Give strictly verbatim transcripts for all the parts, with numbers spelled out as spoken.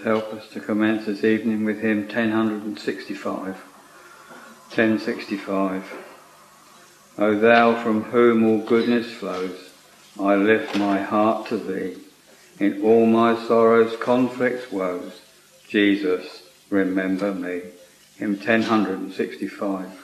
help us to commence this evening with hymn ten sixty-five. ten sixty-five. O thou from whom all goodness flows, I lift my heart to thee. In all my sorrows, conflicts, woes, Jesus, remember me. Hymn ten sixty-five.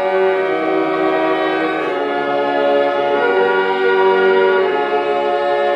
Thank you.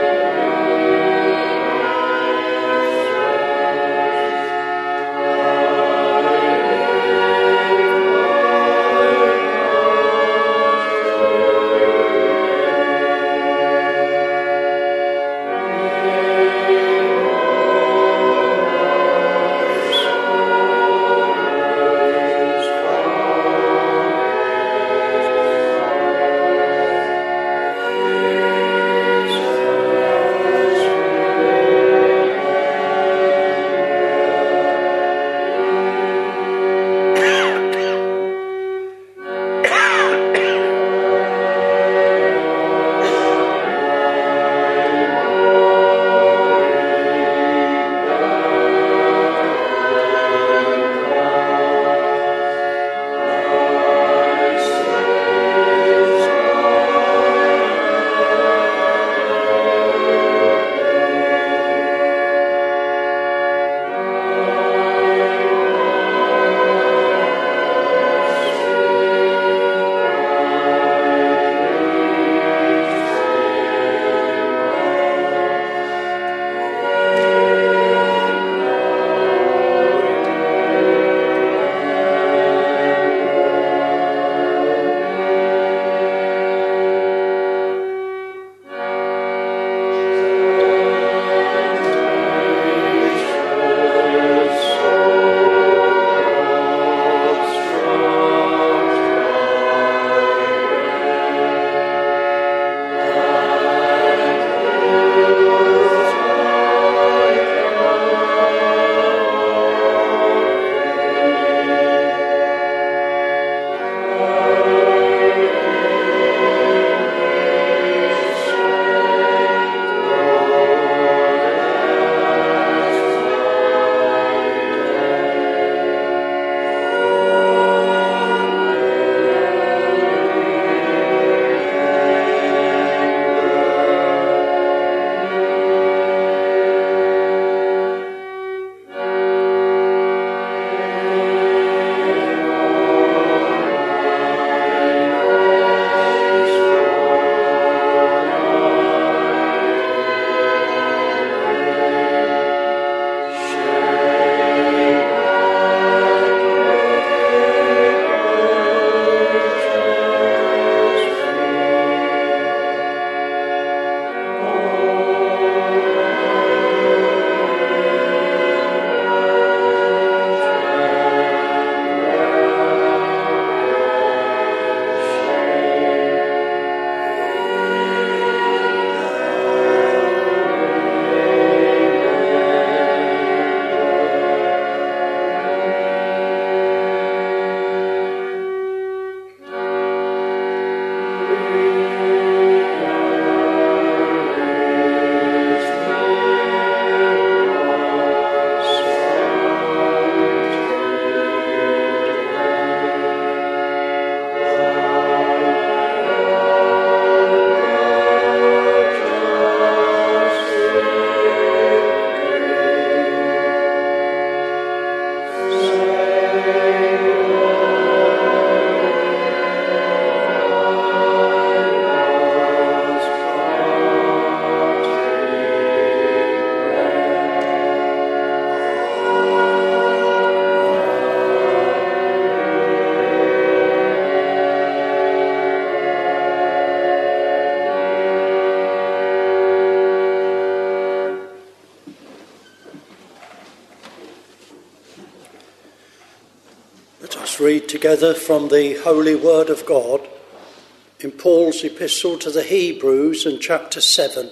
Let us read together from the Holy Word of God in Paul's epistle to the Hebrews in chapter seven.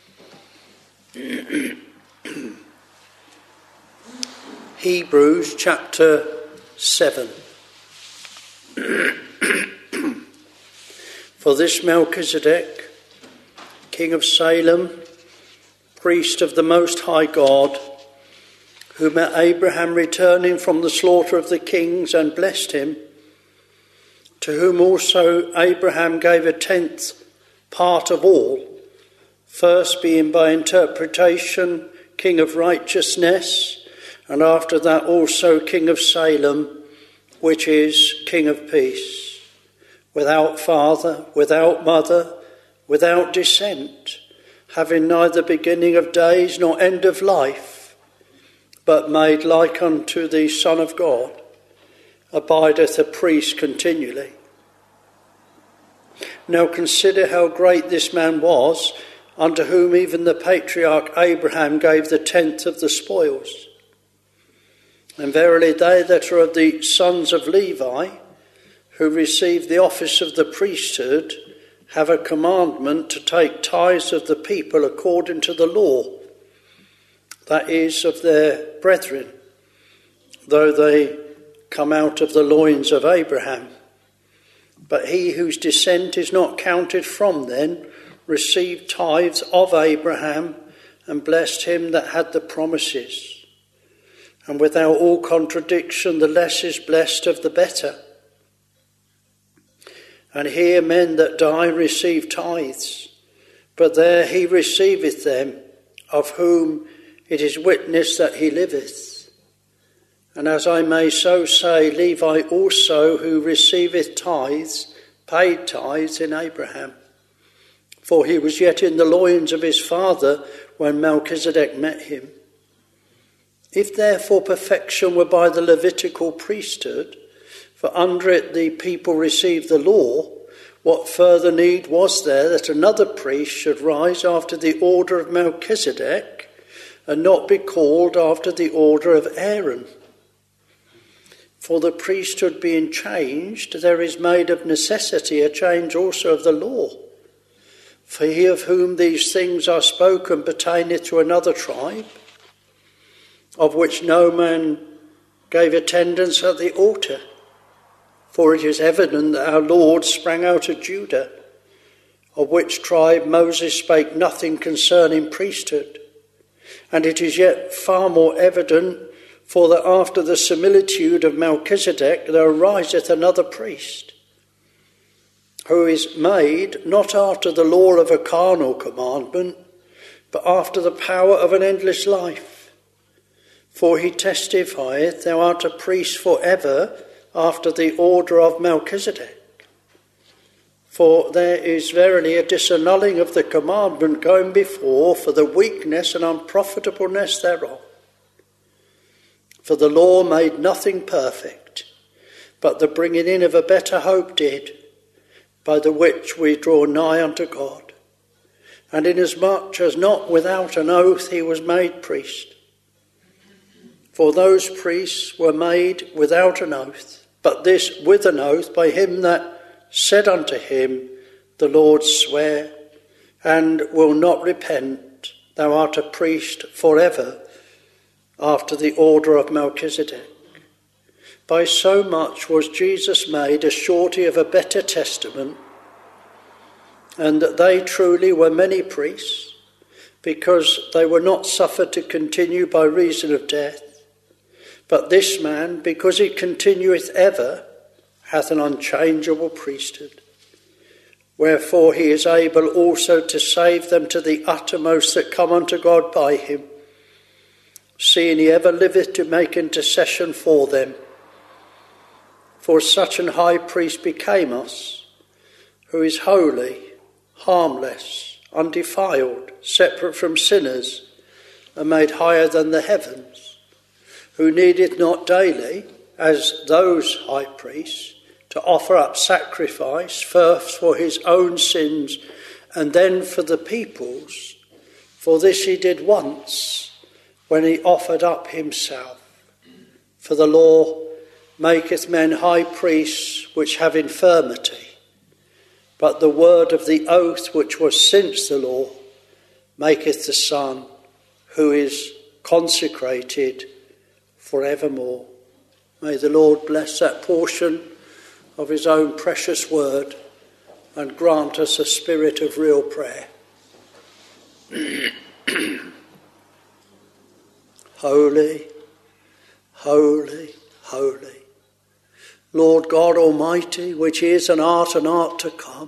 Hebrews chapter seven. For this Melchizedek, king of Salem, priest of the Most High God, who met Abraham returning from the slaughter of the kings and blessed him, to whom also Abraham gave a tenth part of all, first being by interpretation king of righteousness, and after that also king of Salem, which is king of peace, without father, without mother, without descent, having neither beginning of days nor end of life, but made like unto the Son of God, abideth a priest continually. Now consider how great this man was, unto whom even the patriarch Abraham gave the tenth of the spoils. And verily they that are of the sons of Levi, who receive the office of the priesthood, have a commandment to take tithes of the people according to the law, that is, of their brethren, though they come out of the loins of Abraham. But he whose descent is not counted from them received tithes of Abraham, and blessed him that had the promises. And without all contradiction, the less is blessed of the better. And here men that die receive tithes, but there he receiveth them, of whom it is witness that he liveth. And as I may so say, Levi also, who receiveth tithes, paid tithes in Abraham. For he was yet in the loins of his father when Melchizedek met him. If therefore perfection were by the Levitical priesthood, for under it the people received the law, what further need was there that another priest should rise after the order of Melchizedek, and not be called after the order of Aaron? For the priesthood being changed, there is made of necessity a change also of the law. For he of whom these things are spoken pertaineth to another tribe, of which no man gave attendance at the altar. For it is evident that our Lord sprang out of Judah, of which tribe Moses spake nothing concerning priesthood. And it is yet far more evident, for that after the similitude of Melchizedek there ariseth another priest, who is made not after the law of a carnal commandment, but after the power of an endless life. For he testifieth, thou art a priest for ever, after the order of Melchizedek. For there is verily a disannulling of the commandment going before, for the weakness and unprofitableness thereof. For the law made nothing perfect, but the bringing in of a better hope did, by the which we draw nigh unto God. And inasmuch as not without an oath he was made priest. For those priests were made without an oath, but this with an oath by him that said unto him, the Lord sware, and will not repent, thou art a priest forever, after the order of Melchizedek. By so much was Jesus made a surety of a better testament, and that they truly were many priests, because they were not suffered to continue by reason of death. But this man, because he continueth ever, hath an unchangeable priesthood. Wherefore he is able also to save them to the uttermost that come unto God by him, seeing he ever liveth to make intercession for them. For such an high priest became us, who is holy, harmless, undefiled, separate from sinners, and made higher than the heavens, who needeth not daily, as those high priests, to offer up sacrifice, first for his own sins, and then for the people's. For this he did once, when he offered up himself. For the law maketh men high priests which have infirmity, but the word of the oath which was since the law maketh the Son, who is consecrated for evermore. May the Lord bless that portion of his own precious word and grant us a spirit of real prayer. Holy, holy, holy, Lord God Almighty, which is and art and art to come,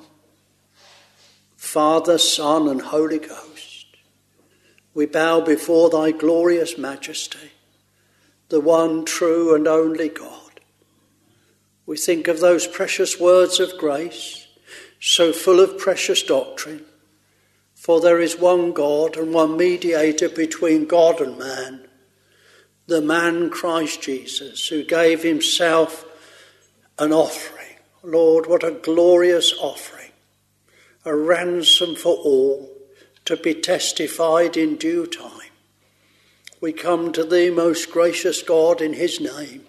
Father, Son, and Holy Ghost, we bow before thy glorious majesty, the one true and only God. We think of those precious words of grace, so full of precious doctrine, for there is one God and one mediator between God and man, the man Christ Jesus, who gave himself an offering. Lord, what a glorious offering, a ransom for all, to be testified in due time. We come to thee, most gracious God, in his name.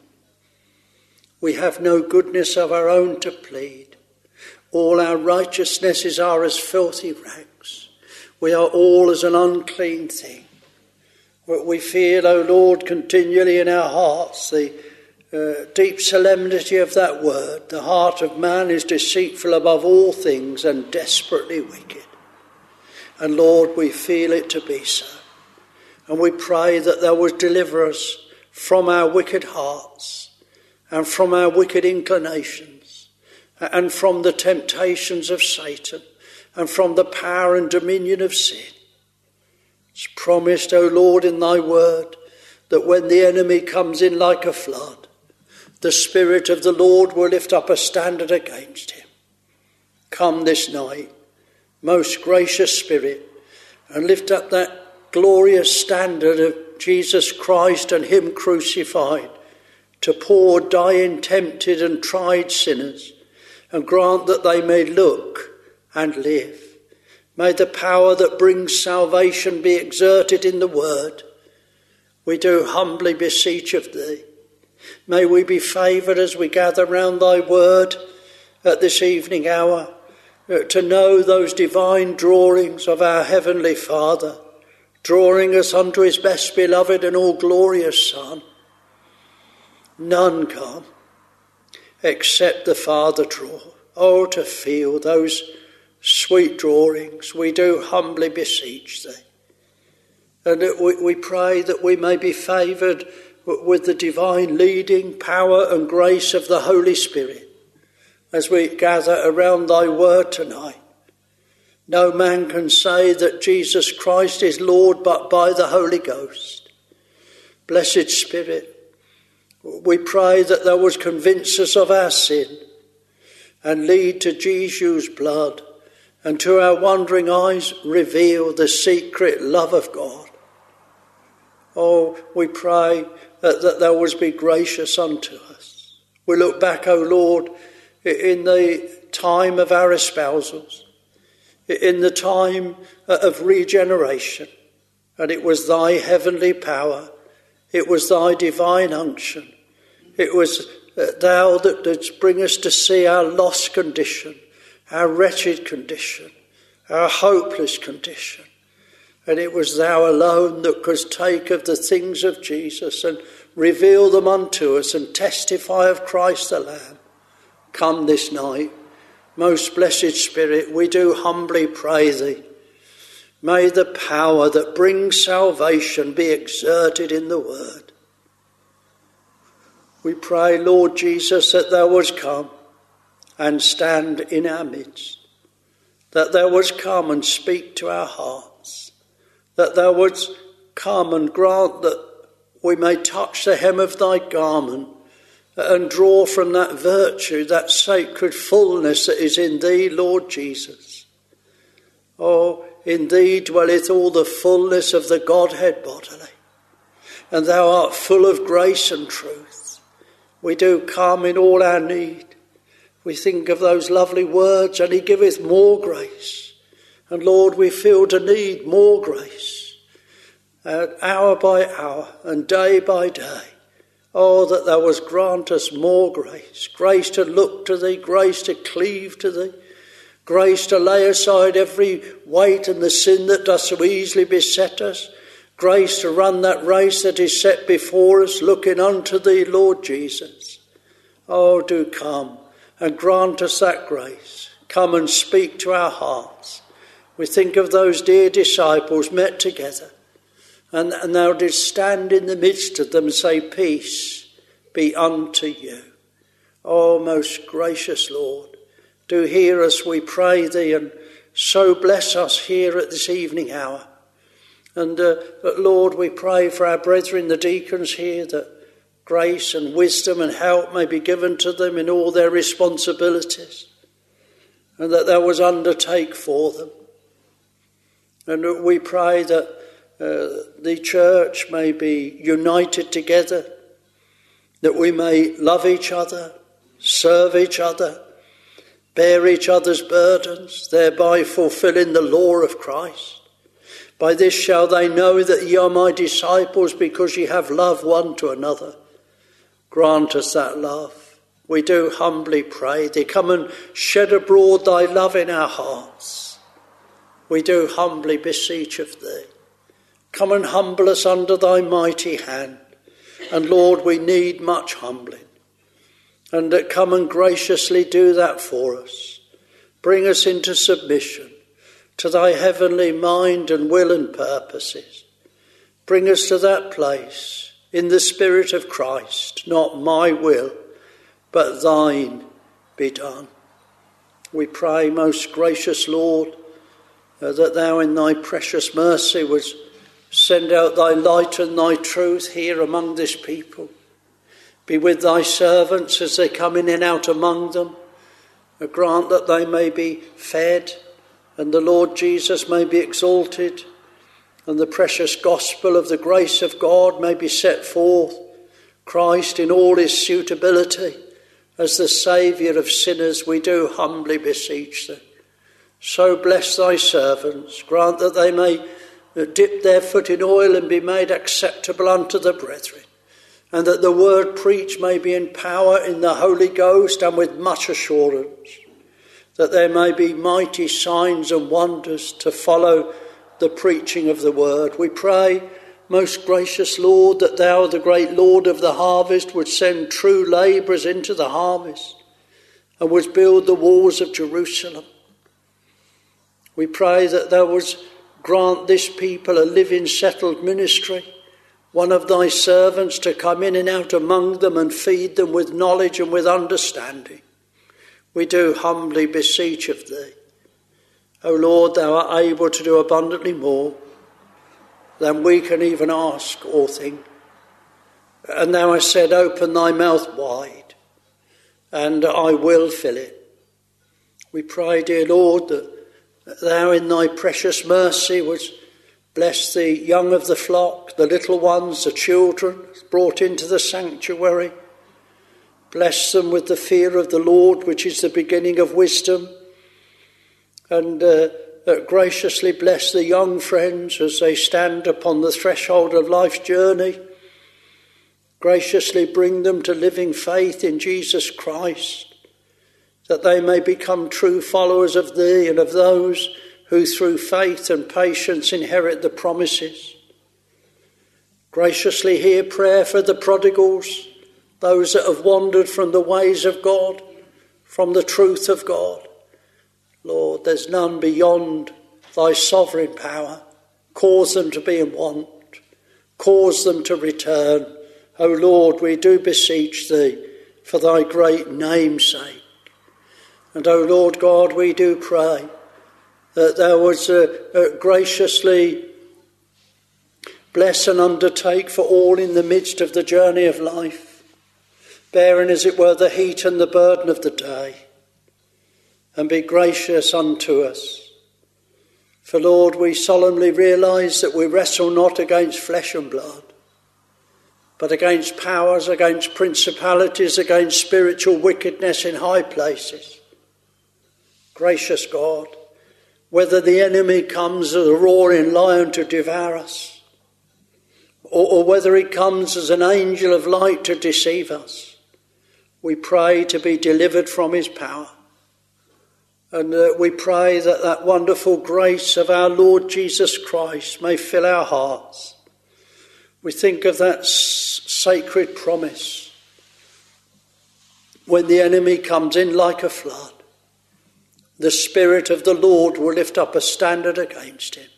We have no goodness of our own to plead. All our righteousnesses are as filthy rags. We are all as an unclean thing. But we feel, O Lord, continually in our hearts the uh, deep solemnity of that word. The heart of man is deceitful above all things and desperately wicked. And Lord, we feel it to be so. And we pray that thou would deliver us from our wicked hearts and from our wicked inclinations and from the temptations of Satan and from the power and dominion of sin. It's promised, O Lord, in thy word, that when the enemy comes in like a flood, the Spirit of the Lord will lift up a standard against him. Come this night, most gracious Spirit, and lift up that glorious standard of Jesus Christ and him crucified, to poor, dying, tempted and tried sinners, and grant that they may look and live. May the power that brings salvation be exerted in the word. We do humbly beseech of thee. May we be favoured as we gather round thy word at this evening hour, to know those divine drawings of our Heavenly Father, drawing us unto his best beloved and all glorious Son. None come except the Father draw. Oh, to feel those sweet drawings, we do humbly beseech thee. And we, we pray that we may be favoured with the divine leading, power and grace of the Holy Spirit as we gather around thy word tonight. No man can say that Jesus Christ is Lord but by the Holy Ghost. Blessed Spirit, we pray that thou would convince us of our sin and lead to Jesus' blood, and to our wondering eyes reveal the secret love of God. Oh, we pray that, that thou wouldst be gracious unto us. We look back, O Lord, in the time of our espousals, in the time of regeneration, and it was thy heavenly power, it was thy divine unction, it was thou that didst bring us to see our lost condition, our wretched condition, our hopeless condition. And it was thou alone that couldst take of the things of Jesus and reveal them unto us and testify of Christ the Lamb. Come this night, most blessed Spirit, we do humbly pray thee. May the power that brings salvation be exerted in the word. We pray, Lord Jesus, that thou wouldst come and stand in our midst, that thou wouldst come and speak to our hearts, that thou wouldst come and grant that we may touch the hem of thy garment and draw from that virtue, that sacred fullness that is in thee, Lord Jesus. Oh, in thee dwelleth all the fullness of the Godhead bodily, and thou art full of grace and truth. We do come in all our need. We think of those lovely words, and he giveth more grace. And Lord, we feel to need more grace, uh, hour by hour and day by day. Oh, that thou wouldst grant us more grace, grace to look to thee, grace to cleave to thee, grace to lay aside every weight and the sin that does so easily beset us, grace to run that race that is set before us, looking unto thee, Lord Jesus. Oh, do come and grant us that grace. Come and speak to our hearts. We think of those dear disciples met together, and, and thou didst stand in the midst of them and say, peace be unto you. Oh, most gracious Lord, do hear us, we pray thee, and so bless us here at this evening hour. And uh, Lord, we pray for our brethren, the deacons here, that grace and wisdom and help may be given to them in all their responsibilities, and that thou wouldst undertake for them. And we pray that uh, the church may be united together, that we may love each other, serve each other, bear each other's burdens, thereby fulfilling the law of Christ. By this shall they know that ye are my disciples, because ye have love one to another. Grant us that love. We do humbly pray thee. Come and shed abroad thy love in our hearts. We do humbly beseech of thee. Come and humble us under thy mighty hand. And Lord, we need much humbling. And that come and graciously do that for us. Bring us into submission to thy heavenly mind and will and purposes. Bring us to that place in the Spirit of Christ, not my will, but thine be done. We pray, most gracious Lord, uh, that thou in thy precious mercy wouldst send out thy light and thy truth here among this people. Be with thy servants as they come in and out among them. Uh, grant that they may be fed, and the Lord Jesus may be exalted, and the precious gospel of the grace of God may be set forth, Christ in all his suitability as the Saviour of sinners. We do humbly beseech thee. So bless thy servants, grant that they may dip their foot in oil and be made acceptable unto the brethren, and that the word preached may be in power in the Holy Ghost and with much assurance, that there may be mighty signs and wonders to follow the preaching of the word. We pray, most gracious Lord, that thou, the great Lord of the harvest, would send true labourers into the harvest and would build the walls of Jerusalem. We pray that thou wouldst grant this people a living, settled ministry, one of thy servants to come in and out among them and feed them with knowledge and with understanding. We do humbly beseech of thee. O Lord, thou art able to do abundantly more than we can even ask or think. And thou hast said, open thy mouth wide, and I will fill it. We pray, dear Lord, that thou in thy precious mercy wouldst bless the young of the flock, the little ones, the children brought into the sanctuary. Bless them with the fear of the Lord, which is the beginning of wisdom. And uh, uh, graciously bless the young friends as they stand upon the threshold of life's journey. Graciously bring them to living faith in Jesus Christ, that they may become true followers of thee and of those who through faith and patience inherit the promises. Graciously hear prayer for the prodigals, those that have wandered from the ways of God, from the truth of God. Lord, there's none beyond thy sovereign power. Cause them to be in want. Cause them to return. O Lord, we do beseech thee for thy great name's sake. And O Lord God, we do pray that thou wouldst uh, uh, graciously bless and undertake for all in the midst of the journey of life, bearing as it were the heat and the burden of the day, and be gracious unto us. For Lord, we solemnly realise that we wrestle not against flesh and blood, but against powers, against principalities, against spiritual wickedness in high places. Gracious God, whether the enemy comes as a roaring lion to devour us, or, or whether he comes as an angel of light to deceive us, we pray to be delivered from his power. And uh, we pray that that wonderful grace of our Lord Jesus Christ may fill our hearts. We think of that s- sacred promise. When the enemy comes in like a flood, the Spirit of the Lord will lift up a standard against him.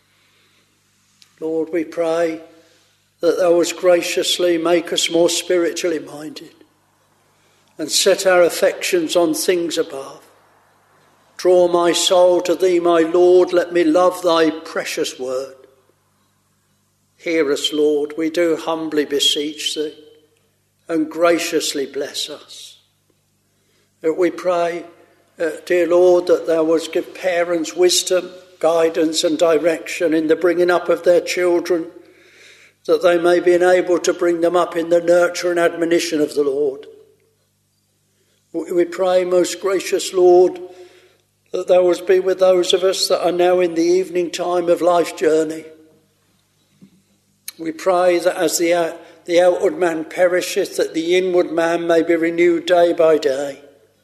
Lord, we pray that thou wouldst graciously make us more spiritually minded and set our affections on things above. Draw my soul to thee, my Lord. Let me love thy precious word. Hear us, Lord, we do humbly beseech thee, and graciously bless us. That we pray, uh, dear Lord, that thou wouldst give parents wisdom, guidance and direction in the bringing up of their children, that they may be enabled to bring them up in the nurture and admonition of the Lord. We pray, most gracious Lord, that thou wouldst be with those of us that are now in the evening time of life's journey. We pray that as the, uh, the outward man perisheth, that the inward man may be renewed day by day.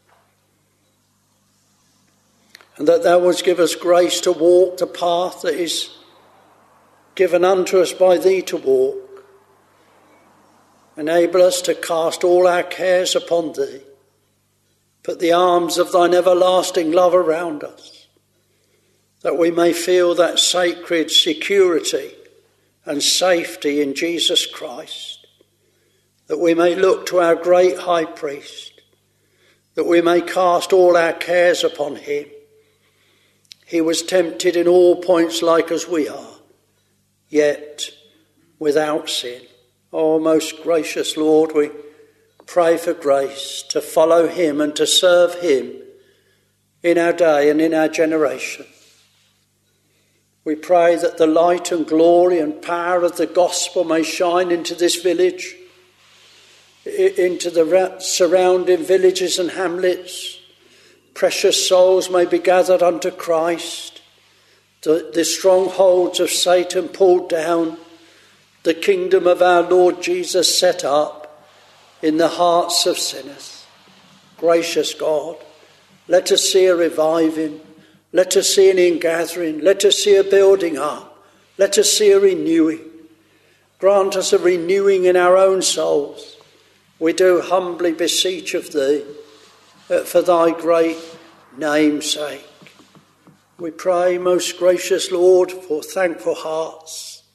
And that thou wouldst give us grace to walk the path that is given unto us by thee to walk. Enable us to cast all our cares upon thee. Put the arms of thine everlasting love around us, that we may feel that sacred security and safety in Jesus Christ, that we may look to our great high priest, that we may cast all our cares upon him. He was tempted in all points like as we are, yet without sin. O most gracious Lord, we pray for grace to follow him and to serve him in our day and in our generation. We pray that the light and glory and power of the gospel may shine into this village, into the surrounding villages and hamlets. Precious souls may be gathered unto Christ. The, the strongholds of Satan pulled down. The kingdom of our Lord Jesus set up in the hearts of sinners. Gracious God, let us see a reviving. Let us see an ingathering. Let us see a building up. Let us see a renewing. Grant us a renewing in our own souls. We do humbly beseech of thee, for thy great name's sake. We pray, most gracious Lord, for thankful hearts.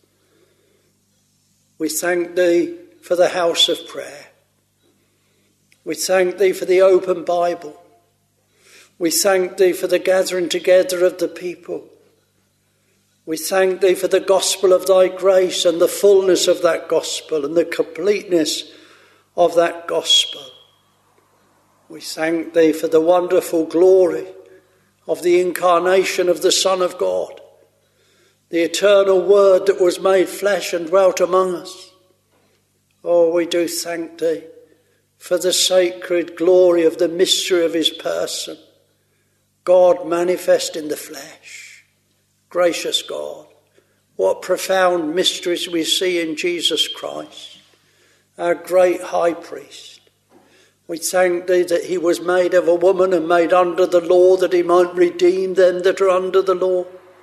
We thank thee for the house of prayer. We thank thee for the open Bible. We thank thee for the gathering together of the people. We thank thee for the gospel of thy grace and the fullness of that gospel and the completeness of that gospel. We thank thee for the wonderful glory of the incarnation of the Son of God, the eternal word that was made flesh and dwelt among us. Oh, we do thank thee for the sacred glory of the mystery of his person, God manifest in the flesh. Gracious God, what profound mysteries we see in Jesus Christ, our great high priest. We thank thee that he was made of a woman and made under the law, that he might redeem them that are under the law.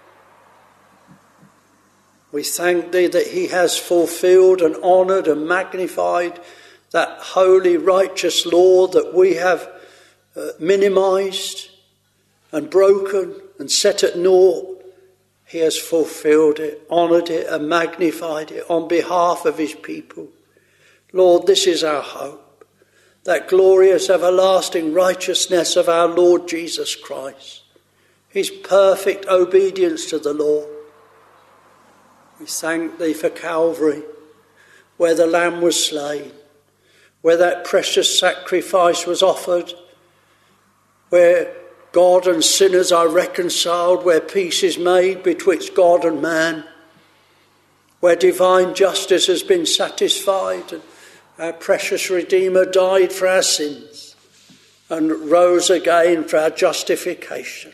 We thank thee that he has fulfilled and honoured and magnified that holy, righteous law that we have uh, minimised and broken and set at naught. He has fulfilled it, honoured it and magnified it on behalf of his people. Lord, this is our hope, that glorious everlasting righteousness of our Lord Jesus Christ, his perfect obedience to the law. We thank thee for Calvary, where the Lamb was slain, where that precious sacrifice was offered, where God and sinners are reconciled, where peace is made betwixt God and man, where divine justice has been satisfied, and our precious Redeemer died for our sins and rose again for our justification,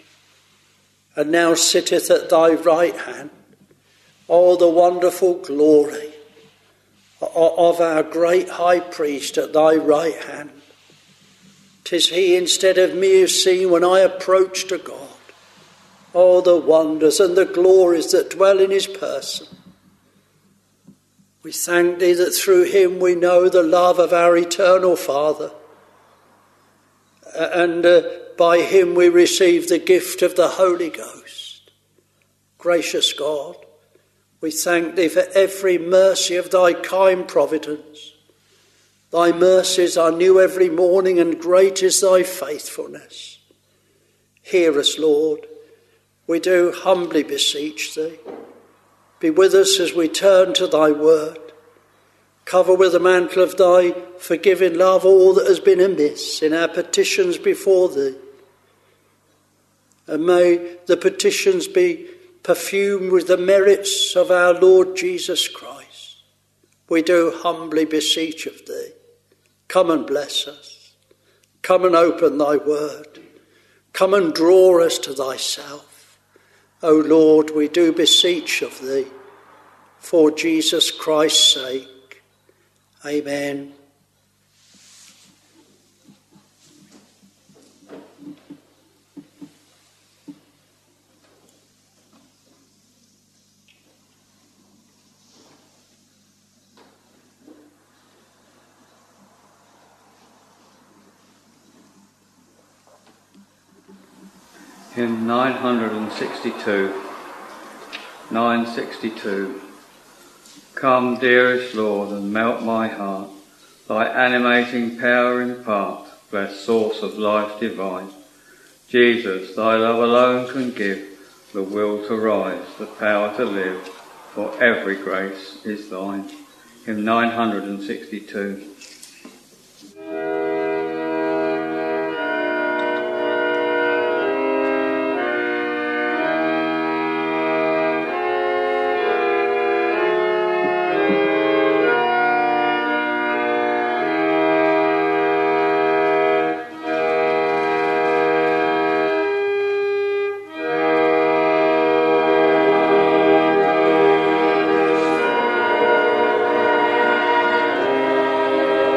and now sitteth at thy right hand. Oh, the wonderful glory of our great high priest at thy right hand. 'Tis he instead of me who's seen when I approach to God. Oh, the wonders and the glories that dwell in his person. We thank thee that through him we know the love of our eternal Father. And uh, by him we receive the gift of the Holy Ghost. Gracious God, we thank thee for every mercy of thy kind providence. Thy mercies are new every morning, and great is thy faithfulness. Hear us, Lord. We do humbly beseech thee. Be with us as we turn to thy word. Cover with the mantle of thy forgiving love all that has been amiss in our petitions before thee. And may the petitions be perfumed with the merits of our Lord Jesus Christ. We do humbly beseech of thee. Come and bless us. Come and open thy word. Come and draw us to thyself. O Lord, we do beseech of thee, for Jesus Christ's sake. Amen. Hymn nine hundred sixty-two, nine sixty-two. Come, dearest Lord, and melt my heart. Thy animating power impart, blessed source of life divine. Jesus, thy love alone can give the will to rise, the power to live, for every grace is thine. Hymn nine hundred sixty-two. Amen.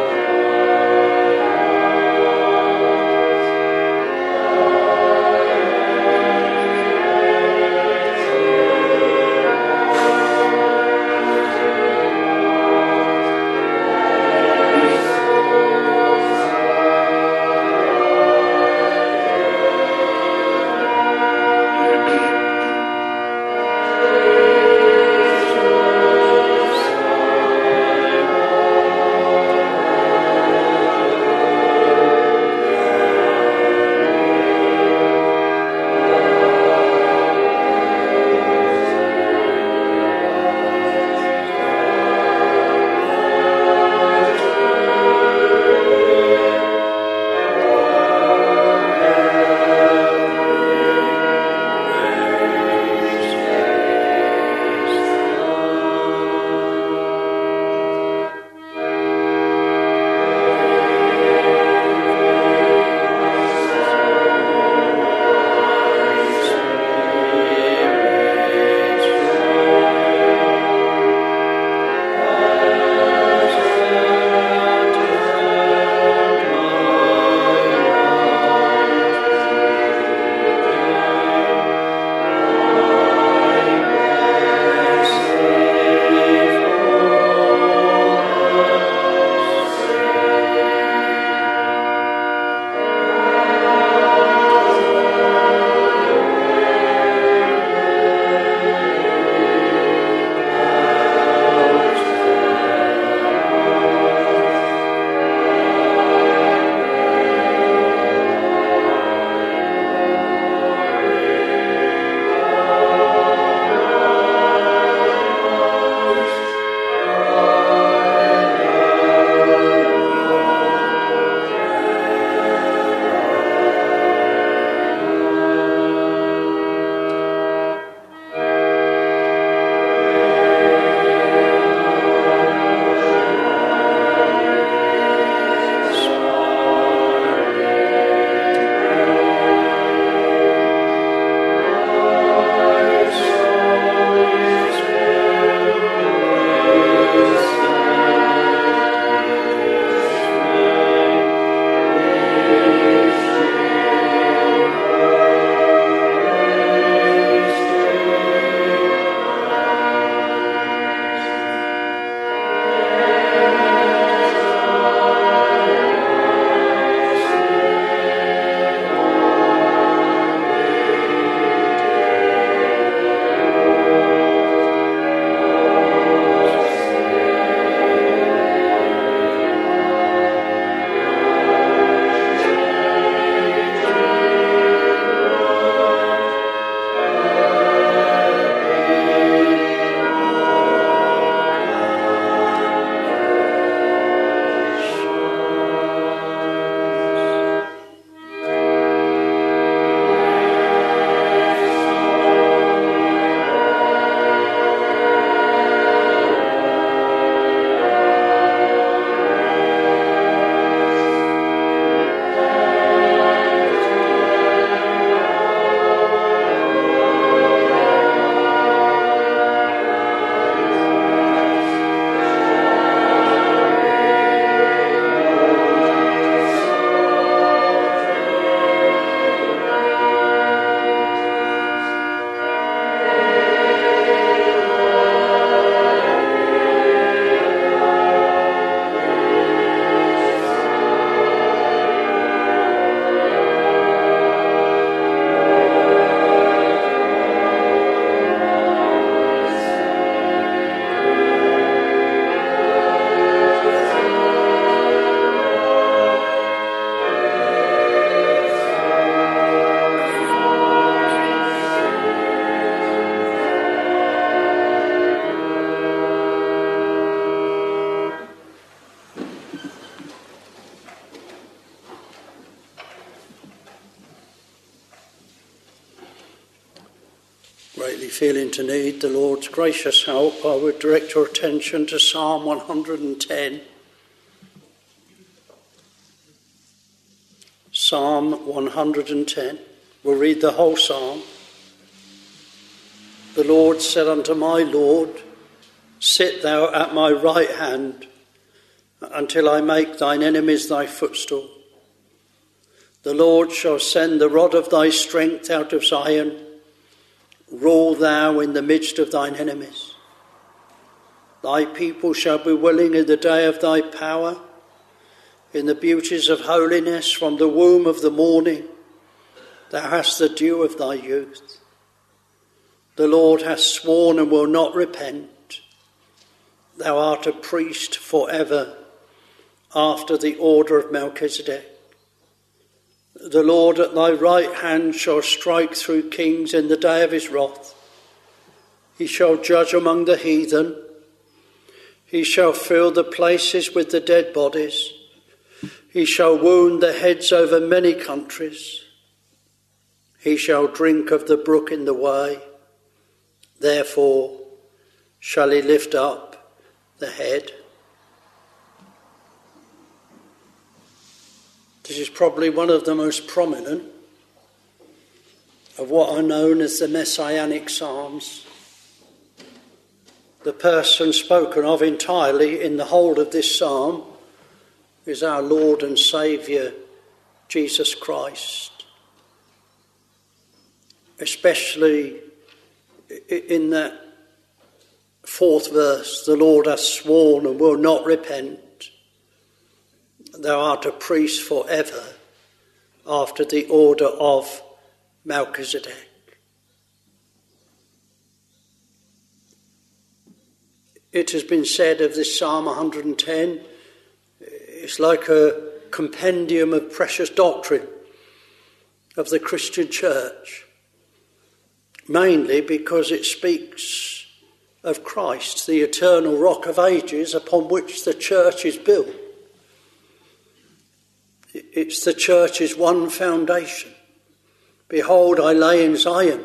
Greatly feeling to need the Lord's gracious help, I would direct your attention to Psalm one hundred ten. Psalm one hundred ten. We'll read the whole psalm. The Lord said unto my Lord, sit thou at my right hand, until I make thine enemies thy footstool. The Lord shall send the rod of thy strength out of Zion. Rule thou in the midst of thine enemies. Thy people shall be willing in the day of thy power, in the beauties of holiness from the womb of the morning. Thou hast the dew of thy youth. The Lord hath sworn and will not repent. Thou art a priest for ever, after the order of Melchizedek. The Lord at thy right hand shall strike through kings in the day of his wrath. He shall judge among the heathen. He shall fill the places with the dead bodies. He shall wound the heads over many countries. He shall drink of the brook in the way. Therefore shall he lift up the head. This is probably one of the most prominent of what are known as the Messianic Psalms. The person spoken of entirely in the whole of this psalm is our Lord and Saviour, Jesus Christ. Especially in that fourth verse, the Lord hath sworn and will not repent. Thou art a priest for ever, after the order of Melchizedek. It has been said of this Psalm one hundred ten, it's like a compendium of precious doctrine of the Christian church, mainly because it speaks of Christ, the eternal rock of ages upon which the church is built. It's the church's one foundation. Behold, I lay in Zion.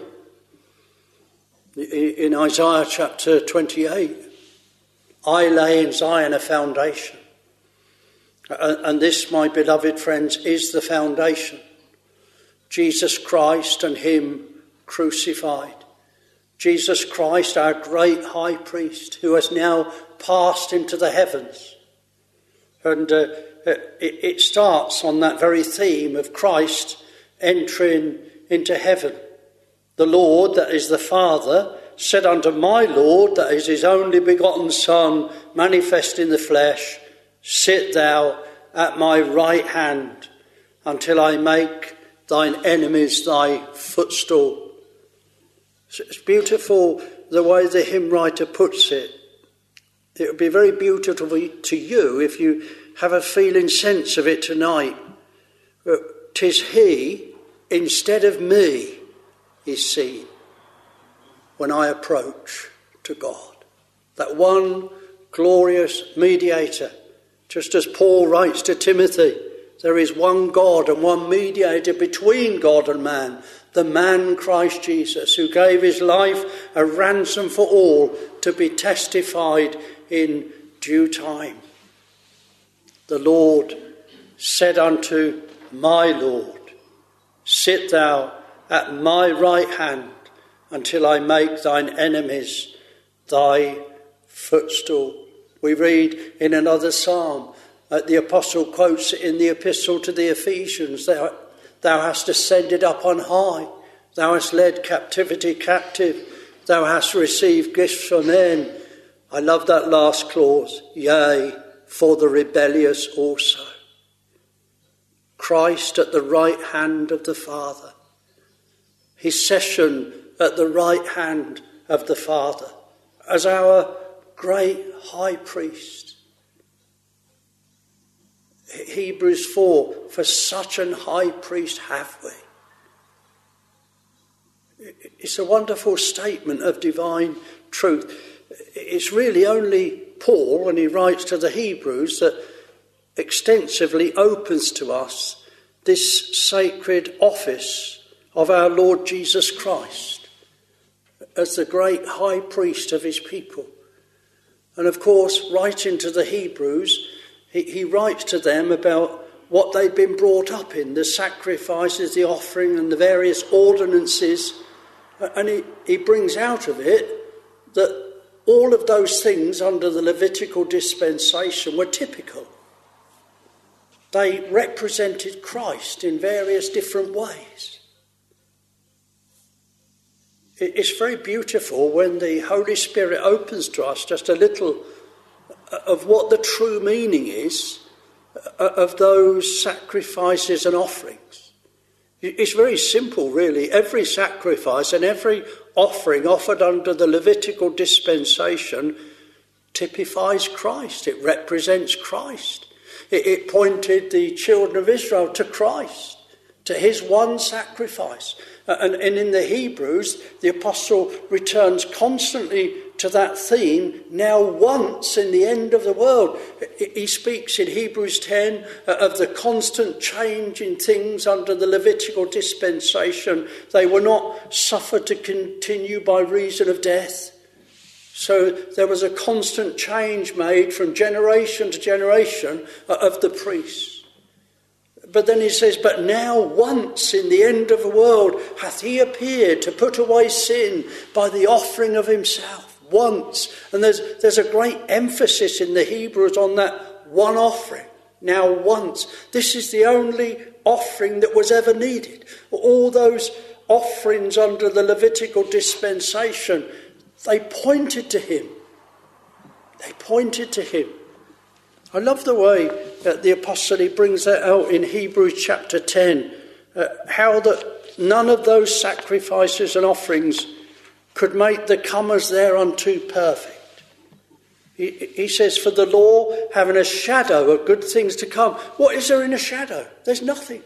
In Isaiah chapter twenty-eight, I lay in Zion a foundation. And this, my beloved friends, is the foundation. Jesus Christ and him crucified. Jesus Christ, our great high priest, who has now passed into the heavens. And uh, it, it starts on that very theme of Christ entering into heaven. The Lord, that is the Father, said unto my Lord, that is his only begotten Son, manifest in the flesh, sit thou at my right hand, until I make thine enemies thy footstool. So it's beautiful the way the hymn writer puts it. It would be very beautiful to you if you have a feeling sense of it tonight. "'Tis he, instead of me, is seen when I approach to God." That one glorious mediator. Just as Paul writes to Timothy, there is one God and one mediator between God and man, the man Christ Jesus, who gave his life a ransom for all, to be testified in due time. The Lord said unto my Lord, sit thou at my right hand, until I make thine enemies thy footstool. We read in another psalm, uh, the apostle quotes it in the epistle to the Ephesians, thou, thou hast ascended up on high, thou hast led captivity captive, thou hast received gifts from men. I love that last clause, yea, for the rebellious also. Christ at the right hand of the Father, his session at the right hand of the Father, as our great high priest. Hebrews four, for such an high priest have we. It's a wonderful statement of divine truth. It's really only Paul, when he writes to the Hebrews, that extensively opens to us this sacred office of our Lord Jesus Christ. as the great high priest of his people. And of course, writing to the Hebrews, he, he writes to them about what they'd been brought up in, the sacrifices, the offering and the various ordinances. And he, he brings out of it that all of those things under the Levitical dispensation were typical. They represented Christ in various different ways. It's very beautiful when the Holy Spirit opens to us just a little of what the true meaning is of those sacrifices and offerings. It's very simple, really. Every sacrifice and every offering offered under the Levitical dispensation typifies Christ. It represents Christ. It, it pointed the children of Israel to Christ, to his one sacrifice. And, and in the Hebrews, the apostle returns constantly to that theme, now once in the end of the world. He speaks in Hebrews ten of the constant change in things under the Levitical dispensation. They were not suffered to continue by reason of death. So there was a constant change made from generation to generation of the priests. But then he says, but now once in the end of the world hath he appeared to put away sin by the offering of himself. Once. And there's, there's a great emphasis in the Hebrews on that one offering. Now once. This is the only offering that was ever needed. All those offerings under the Levitical dispensation, they pointed to him. They pointed to him. I love the way that the apostle he brings that out in Hebrews chapter ten, uh, how that none of those sacrifices and offerings could make the comers thereunto perfect. He, he says, for the law having a shadow of good things to come. What is there in a shadow? There's nothing.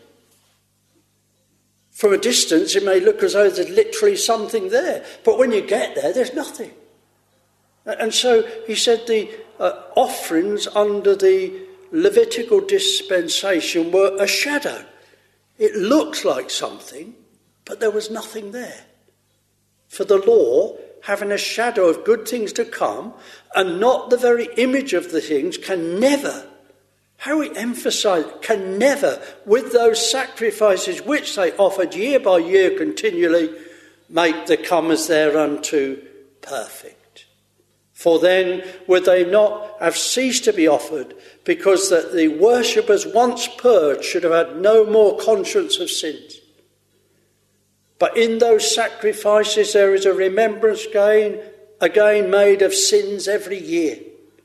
From a distance it may look as though there's literally something there, but when you get there, there's nothing. And so he said the uh, offerings under the Levitical dispensation were a shadow. It looked like something, but there was nothing there. For the law, having a shadow of good things to come, and not the very image of the things, can never, how we emphasise, can never, with those sacrifices which they offered year by year continually, make the comers thereunto perfect. For then would they not have ceased to be offered, because that the worshippers once purged should have had no more conscience of sins. But in those sacrifices there is a remembrance again, again made of sins every year.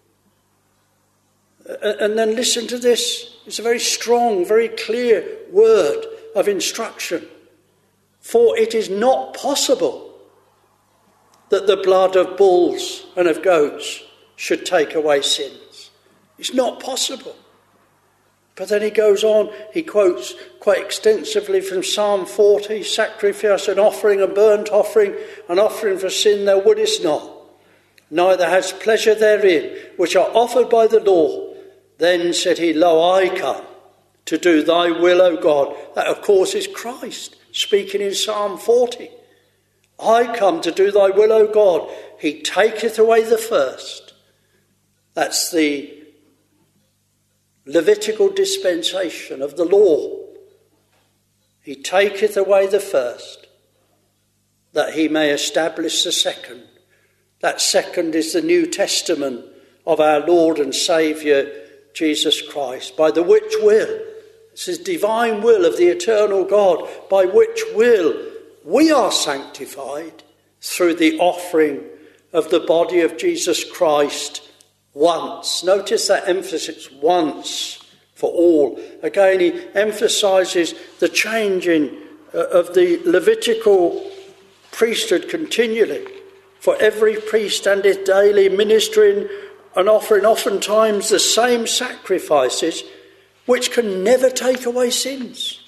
And then listen to this. It's a very strong, very clear word of instruction. For it is not possible that the blood of bulls and of goats should take away sins. It's not possible. But then he goes on, he quotes quite extensively from Psalm forty, sacrifice and offering and burnt offering, an offering for sin thou wouldest not, neither hast pleasure therein, which are offered by the law. Then said he, lo, I come to do thy will, O God. That, of course, is Christ, speaking in Psalm forty. I come to do thy will, O God. He taketh away the first. That's the Levitical dispensation of the law. He taketh away the first, that he may establish the second. That second is the New Testament of our Lord and Saviour, Jesus Christ, by the which will, it's his divine will of the eternal God, by which will we are sanctified through the offering of the body of Jesus Christ once. Notice that emphasis, once for all. Again, he emphasises the changing of the Levitical priesthood continually. For every priest standeth daily ministering and offering oftentimes the same sacrifices which can never take away sins.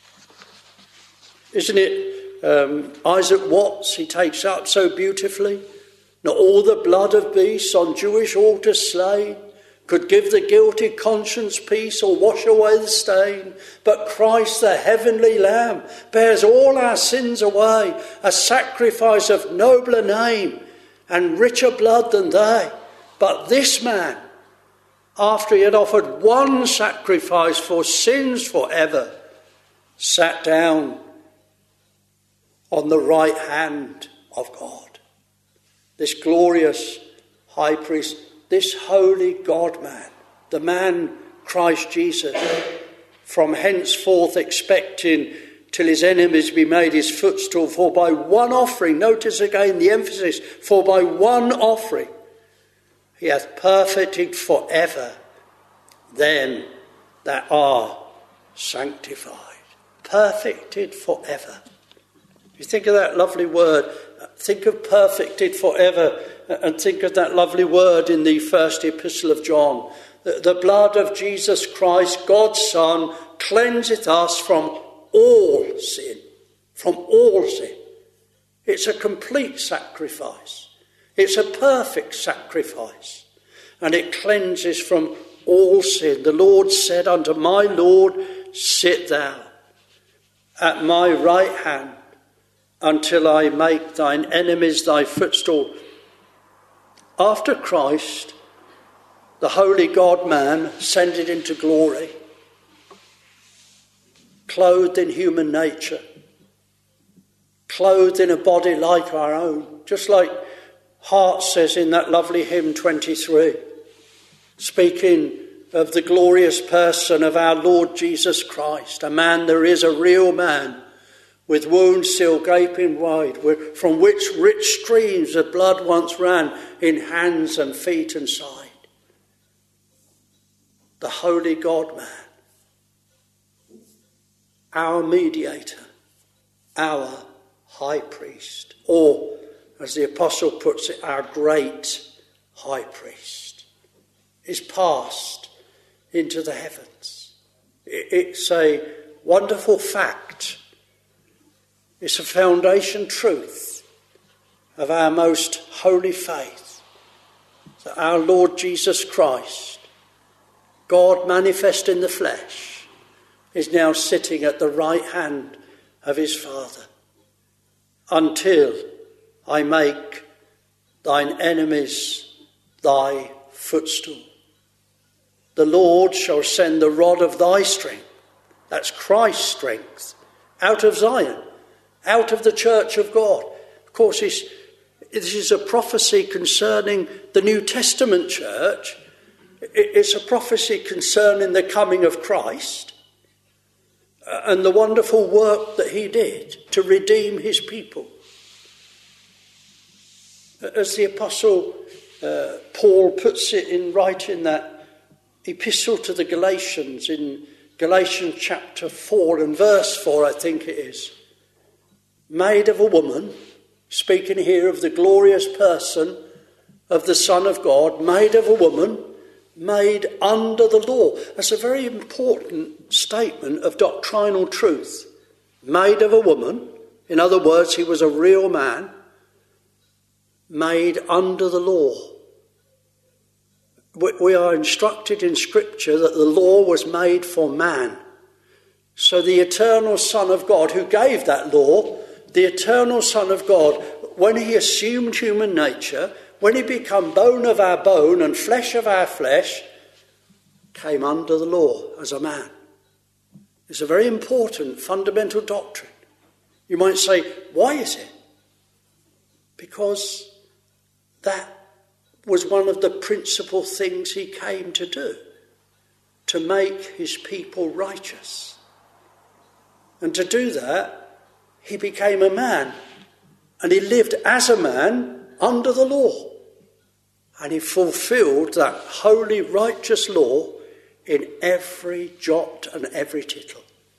Isn't it um, Isaac Watts, he takes up so beautifully? Not all the blood of beasts on Jewish altars slain, could give the guilty conscience peace or wash away the stain. But Christ, the heavenly Lamb, bears all our sins away, a sacrifice of nobler name and richer blood than they. But this man, after he had offered one sacrifice for sins forever, sat down on the right hand of God. This glorious high priest, this holy God-man, the man Christ Jesus, from henceforth expecting till his enemies be made his footstool, for by one offering, notice again the emphasis, for by one offering he hath perfected forever them that are sanctified. Perfected forever. You think of that lovely word, think of perfected forever, and think of that lovely word in the first epistle of John. The, the blood of Jesus Christ, God's Son, cleanseth us from all sin. From all sin. It's a complete sacrifice. It's a perfect sacrifice. And it cleanses from all sin. The Lord said unto my Lord, sit thou at my right hand until I make thine enemies thy footstool. After Christ, the holy God-man ascended into glory, clothed in human nature, clothed in a body like our own, just like Hart says in that lovely hymn twenty-three, speaking of the glorious person of our Lord Jesus Christ, a man there is, a real man, with wounds still gaping wide, from which rich streams of blood once ran in hands and feet and side. The holy God-man, our mediator, our high priest, or, as the apostle puts it, our great high priest, is passed into the heavens. It's a wonderful fact. It's a foundation truth of our most holy faith, that our Lord Jesus Christ, God manifest in the flesh, is now sitting at the right hand of his Father, until I make thine enemies thy footstool. The Lord shall send the rod of thy strength, that's Christ's strength, out of Zion, out of the church of God. Of course, this is a prophecy concerning the New Testament church. It's a prophecy concerning the coming of Christ and the wonderful work that he did to redeem his people. As the apostle uh, Paul puts it in writing that epistle to the Galatians, in Galatians chapter four and verse four, I think it is, made of a woman, speaking here of the glorious person of the Son of God, made of a woman, made under the law. That's a very important statement of doctrinal truth. Made of a woman, in other words, he was a real man, made under the law. We are instructed in Scripture that the law was made for man. So the eternal Son of God, who gave that law, the eternal Son of God, when he assumed human nature, when he became bone of our bone and flesh of our flesh, came under the law as a man. It's a very important fundamental doctrine. You might say, why is it? Because that was one of the principal things he came to do, to make his people righteous. And to do that, he became a man, and he lived as a man under the law. And he fulfilled that holy, righteous law in every jot and every tittle.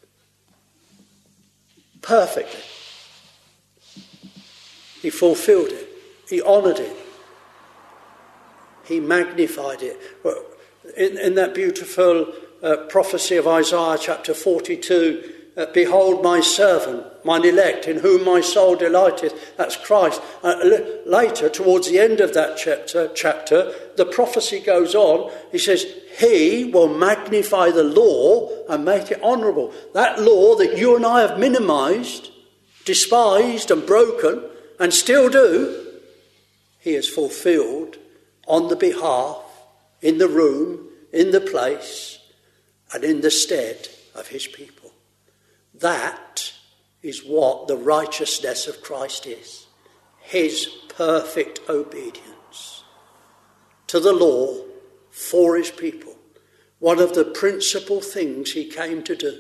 Perfectly. He fulfilled it. He honoured it. He magnified it. In, in that beautiful uh, prophecy of Isaiah chapter forty-two, uh, behold my servant, mine elect, in whom my soul delighteth. That's Christ. Uh, l- later, towards the end of that chapter, chapter, the prophecy goes on. He says, he will magnify the law and make it honourable. That law that you and I have minimised, despised and broken, and still do, he has fulfilled on the behalf, in the room, in the place, and in the stead of his people. That is what the righteousness of Christ is. His perfect obedience to the law for his people. One of the principal things he came to do,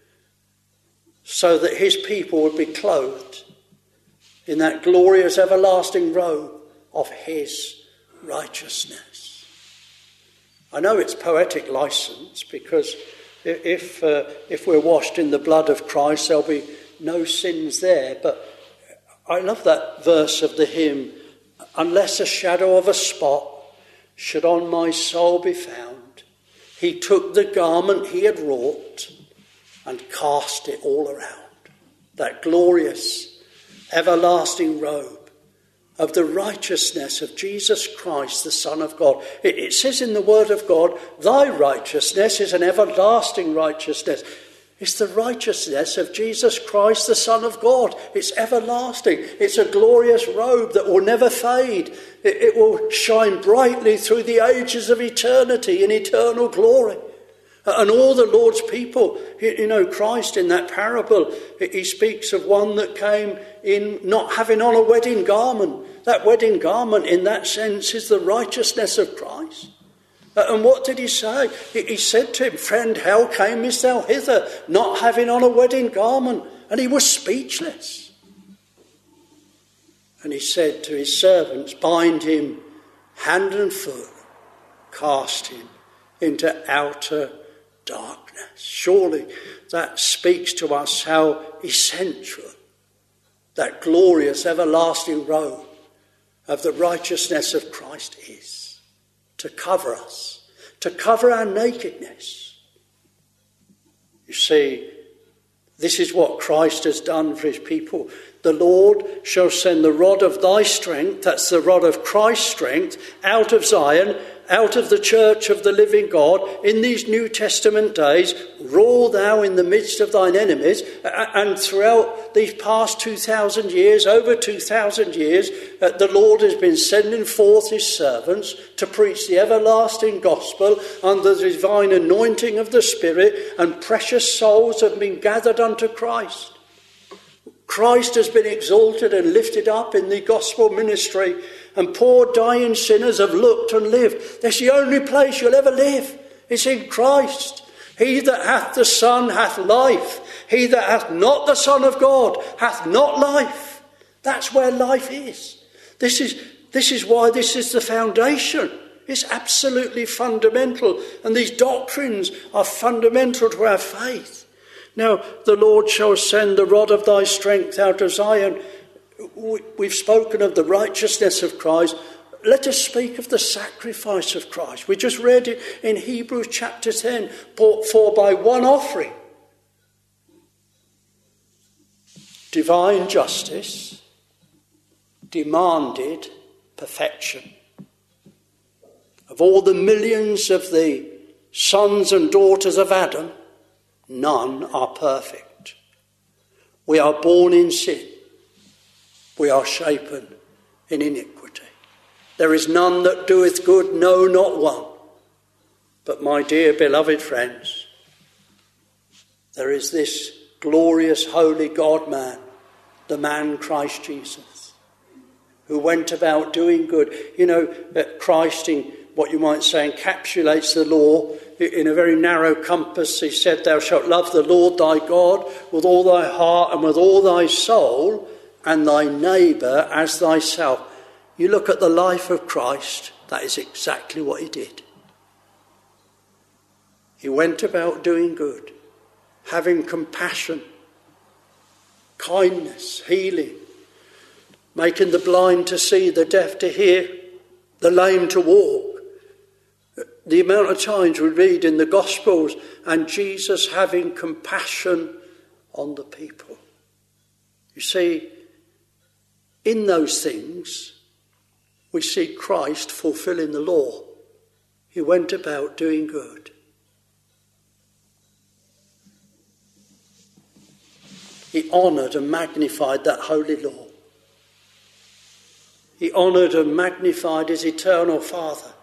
so that his people would be clothed in that glorious everlasting robe of his righteousness. I know it's poetic license, because if uh, if we're washed in the blood of Christ, there'll be no sins there. But I love that verse of the hymn, unless a shadow of a spot should on my soul be found, he took the garment he had wrought and cast it all around. That glorious, everlasting robe of the righteousness of Jesus Christ, the Son of God. It, it says in the Word of God, thy righteousness is an everlasting righteousness. It's the righteousness of Jesus Christ, the Son of God. It's everlasting. It's a glorious robe that will never fade. It, it will shine brightly through the ages of eternity in eternal glory. And all the Lord's people, you know, Christ in that parable, he speaks of one that came in not having on a wedding garment. That wedding garment in that sense is the righteousness of Christ. And what did he say? He said to him, friend, how camest thou hither, not having on a wedding garment? And he was speechless. And he said to his servants, bind him hand and foot, cast him into outer darkness. Surely that speaks to us how essential that glorious everlasting robe of the righteousness of Christ is, to cover us, to cover our nakedness. You see, this is what Christ has done for his people. The Lord shall send the rod of thy strength, that's the rod of Christ's strength, out of Zion, out of the church of the living God, in these New Testament days. Rule thou in the midst of thine enemies. And throughout these past two thousand years, over two thousand years, the Lord has been sending forth his servants to preach the everlasting gospel under the divine anointing of the Spirit, and precious souls have been gathered unto Christ. Christ has been exalted and lifted up in the gospel ministry, and poor dying sinners have looked and lived. That's the only place you'll ever live. It's in Christ. He that hath the Son hath life. He that hath not the Son of God hath not life. That's where life is. This is, this is why this is the foundation. It's absolutely fundamental. And these doctrines are fundamental to our faith. Now, the Lord shall send the rod of thy strength out of Zion. We've spoken of the righteousness of Christ. Let us speak of the sacrifice of Christ. We just read it in Hebrews chapter ten. For by one offering, divine justice demanded perfection. Of all the millions of the sons and daughters of Adam, none are perfect. We are born in sin. We are shapen in iniquity. There is none that doeth good, no, not one. But my dear beloved friends, there is this glorious holy God-man, the man Christ Jesus, who went about doing good. You know, that Christ, in what you might say, encapsulates the law in a very narrow compass. He said, thou shalt love the Lord thy God with all thy heart and with all thy soul, and thy neighbour as thyself. You look at the life of Christ, that is exactly what he did. He went about doing good, having compassion, kindness, healing, making the blind to see, the deaf to hear, the lame to walk. The amount of times we read in the Gospels, and Jesus having compassion on the people. You see, in those things, we see Christ fulfilling the law. He went about doing good. He honoured and magnified that holy law. He honoured and magnified his eternal Father.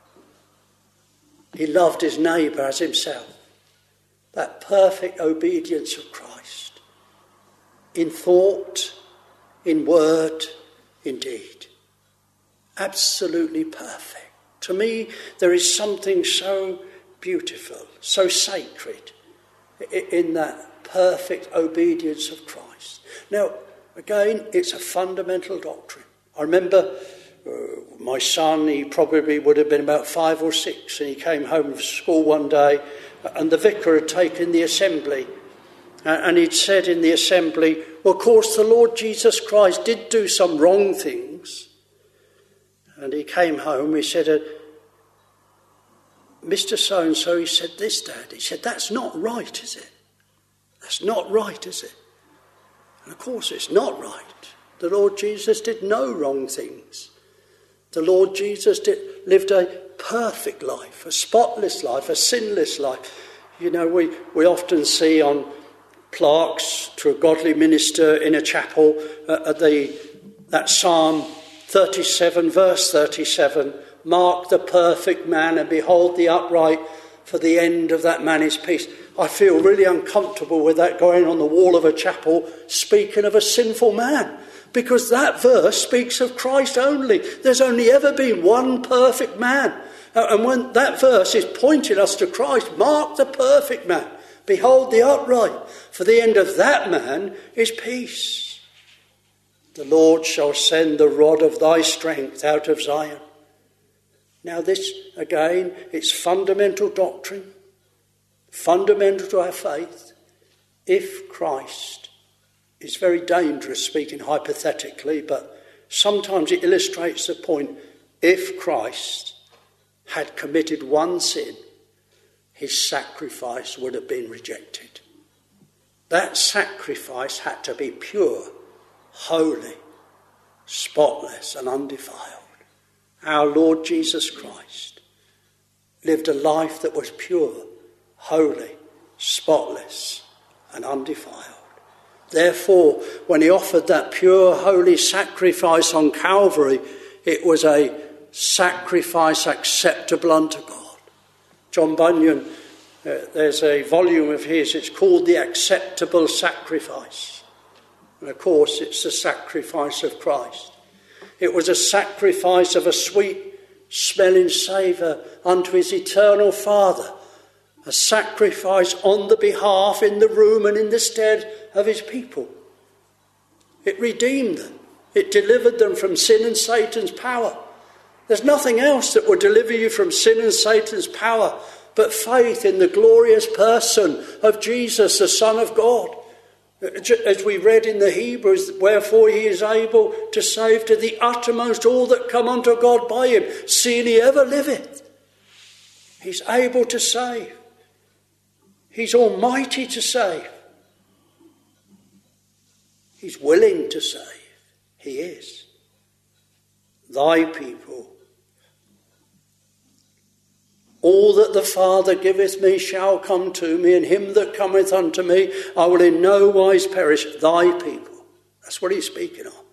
He loved his neighbour as himself. That perfect obedience of Christ. In thought, in word, in deed. Absolutely perfect. To me, there is something so beautiful, so sacred in that perfect obedience of Christ. Now, again, it's a fundamental doctrine. I remember uh, my son, he probably would have been about five or six, and he came home from school one day, and the vicar had taken the assembly, and he'd said in the assembly, well, of course, the Lord Jesus Christ did do some wrong things. And he came home, he said, uh, Mister So-and-so, he said this, Dad. He said, that's not right, is it? That's not right, is it? And of course it's not right. The Lord Jesus did no wrong things. The Lord Jesus did, lived a perfect life, a spotless life, a sinless life. You know, we, we often see on plaques to a godly minister in a chapel uh, at the that Psalm thirty-seven, verse thirty-seven, mark the perfect man and behold the upright, for the end of that man is peace. I feel really uncomfortable with that going on the wall of a chapel speaking of a sinful man, because that verse speaks of Christ only. There's only ever been one perfect man. And when that verse is pointing us to Christ, mark the perfect man, behold the upright, for the end of that man is peace. The Lord shall send the rod of thy strength out of Zion. Now this, again, it's fundamental doctrine, fundamental to our faith. If Christ, it's very dangerous speaking hypothetically, but sometimes it illustrates the point. If Christ had committed one sin, his sacrifice would have been rejected. That sacrifice had to be pure, holy, spotless and undefiled. Our Lord Jesus Christ lived a life that was pure, holy, spotless and undefiled. Therefore, when he offered that pure, holy sacrifice on Calvary, it was a sacrifice acceptable unto God. John Bunyan, uh, there's a volume of his, it's called The Acceptable Sacrifice. And of course, it's the sacrifice of Christ. It was a sacrifice of a sweet smelling savour unto his eternal Father. A sacrifice on the behalf, in the room and in the stead of his people. It redeemed them. It delivered them from sin and Satan's power. There's nothing else that will deliver you from sin and Satan's power but faith in the glorious person of Jesus, the Son of God. As we read in the Hebrews, wherefore he is able to save to the uttermost all that come unto God by him, seeing he ever liveth. He's able to save. He's almighty to save. He's willing to save. He is. Thy people. All that the Father giveth me shall come to me, and him that cometh unto me I will in no wise perish. Thy people. That's what he's speaking of.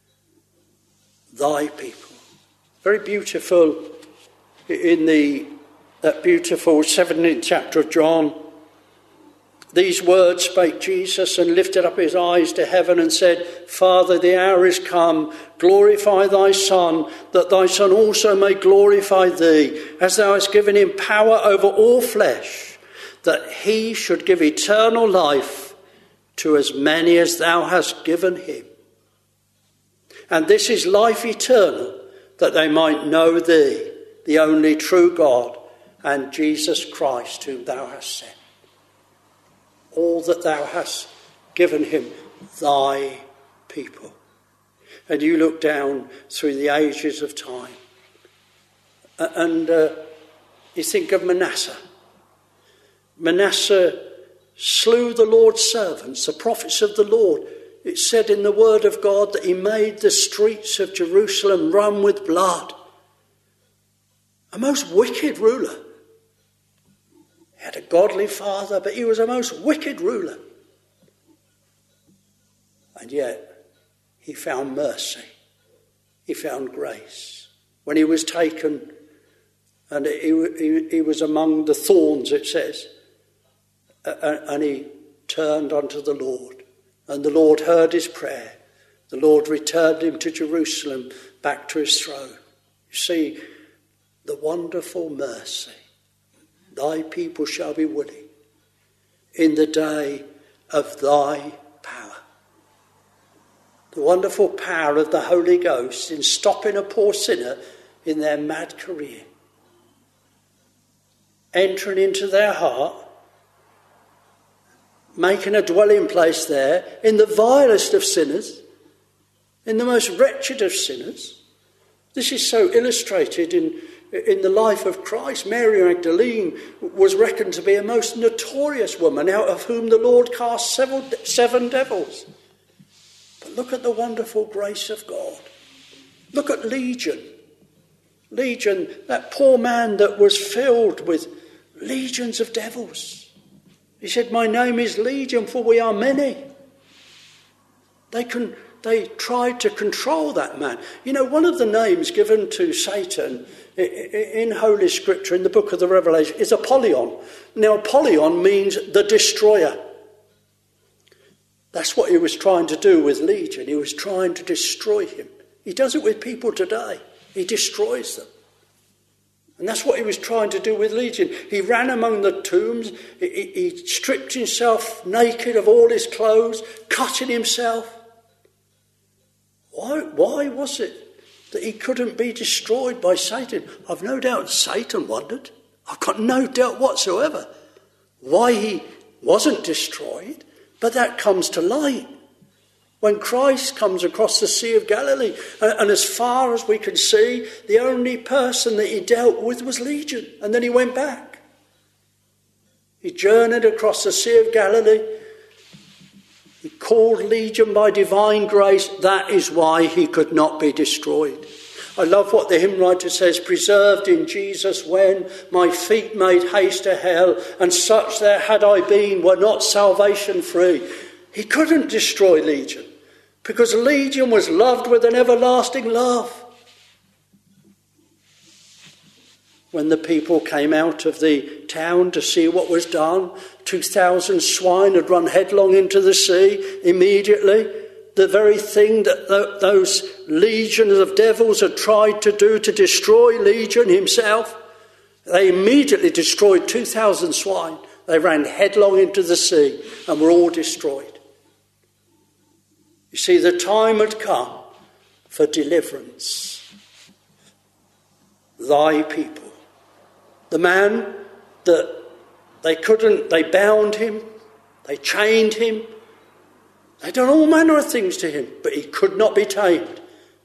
Thy people. Very beautiful in the that beautiful seventeenth chapter of John. These words spake Jesus, and lifted up his eyes to heaven and said, Father, the hour is come. Glorify thy Son, that thy Son also may glorify thee, as thou hast given him power over all flesh, that he should give eternal life to as many as thou hast given him. And this is life eternal, that they might know thee, the only true God, and Jesus Christ, whom thou hast sent. All that thou hast given him, thy people. And you look down through the ages of time, and uh, you think of Manasseh. Manasseh slew the Lord's servants, the prophets of the Lord. It said in the word of God that he made the streets of Jerusalem run with blood. A most wicked ruler. He had a godly father, but he was a most wicked ruler. And yet, he found mercy. He found grace. When he was taken, and he, he, he was among the thorns, it says, and he turned unto the Lord. And the Lord heard his prayer. The Lord returned him to Jerusalem, back to his throne. You see, the wonderful mercy. Thy people shall be willing in the day of thy power. The wonderful power of the Holy Ghost in stopping a poor sinner in their mad career. Entering into their heart, making a dwelling place there in the vilest of sinners, in the most wretched of sinners. This is so illustrated in, in the life of Christ. Mary Magdalene was reckoned to be a most notorious woman, out of whom the Lord cast several, seven devils. But look at the wonderful grace of God. Look at Legion. Legion, that poor man that was filled with legions of devils. He said, my name is Legion, for we are many. They can, they tried to control that man. You know, one of the names given to Satan in Holy Scripture, in the book of the Revelation, is Apollyon. Now, Apollyon means the destroyer. That's what he was trying to do with Legion. He was trying to destroy him. He does it with people today. He destroys them. And that's what he was trying to do with Legion. He ran among the tombs. He, he stripped himself naked of all his clothes, cutting himself. Why, why was it that he couldn't be destroyed by Satan? I've no doubt Satan wondered. I've got no doubt whatsoever why he wasn't destroyed. But that comes to light when Christ comes across the Sea of Galilee. And, and as far as we can see, the only person that he dealt with was Legion. And then he went back. He journeyed across the Sea of Galilee. He called Legion by divine grace. That is why he could not be destroyed. I love what the hymn writer says, preserved in Jesus when my feet made haste to hell, and such there had I been were not salvation free. He couldn't destroy Legion, because Legion was loved with an everlasting love. When the people came out of the town to see what was done, two thousand swine had run headlong into the sea immediately. The very thing that th- those legions of devils had tried to do to destroy Legion himself, they immediately destroyed two thousand swine. They ran headlong into the sea and were all destroyed. You see, the time had come for deliverance. Thy people. The man that they couldn't, they bound him, they chained him, they done all manner of things to him, but he could not be tamed.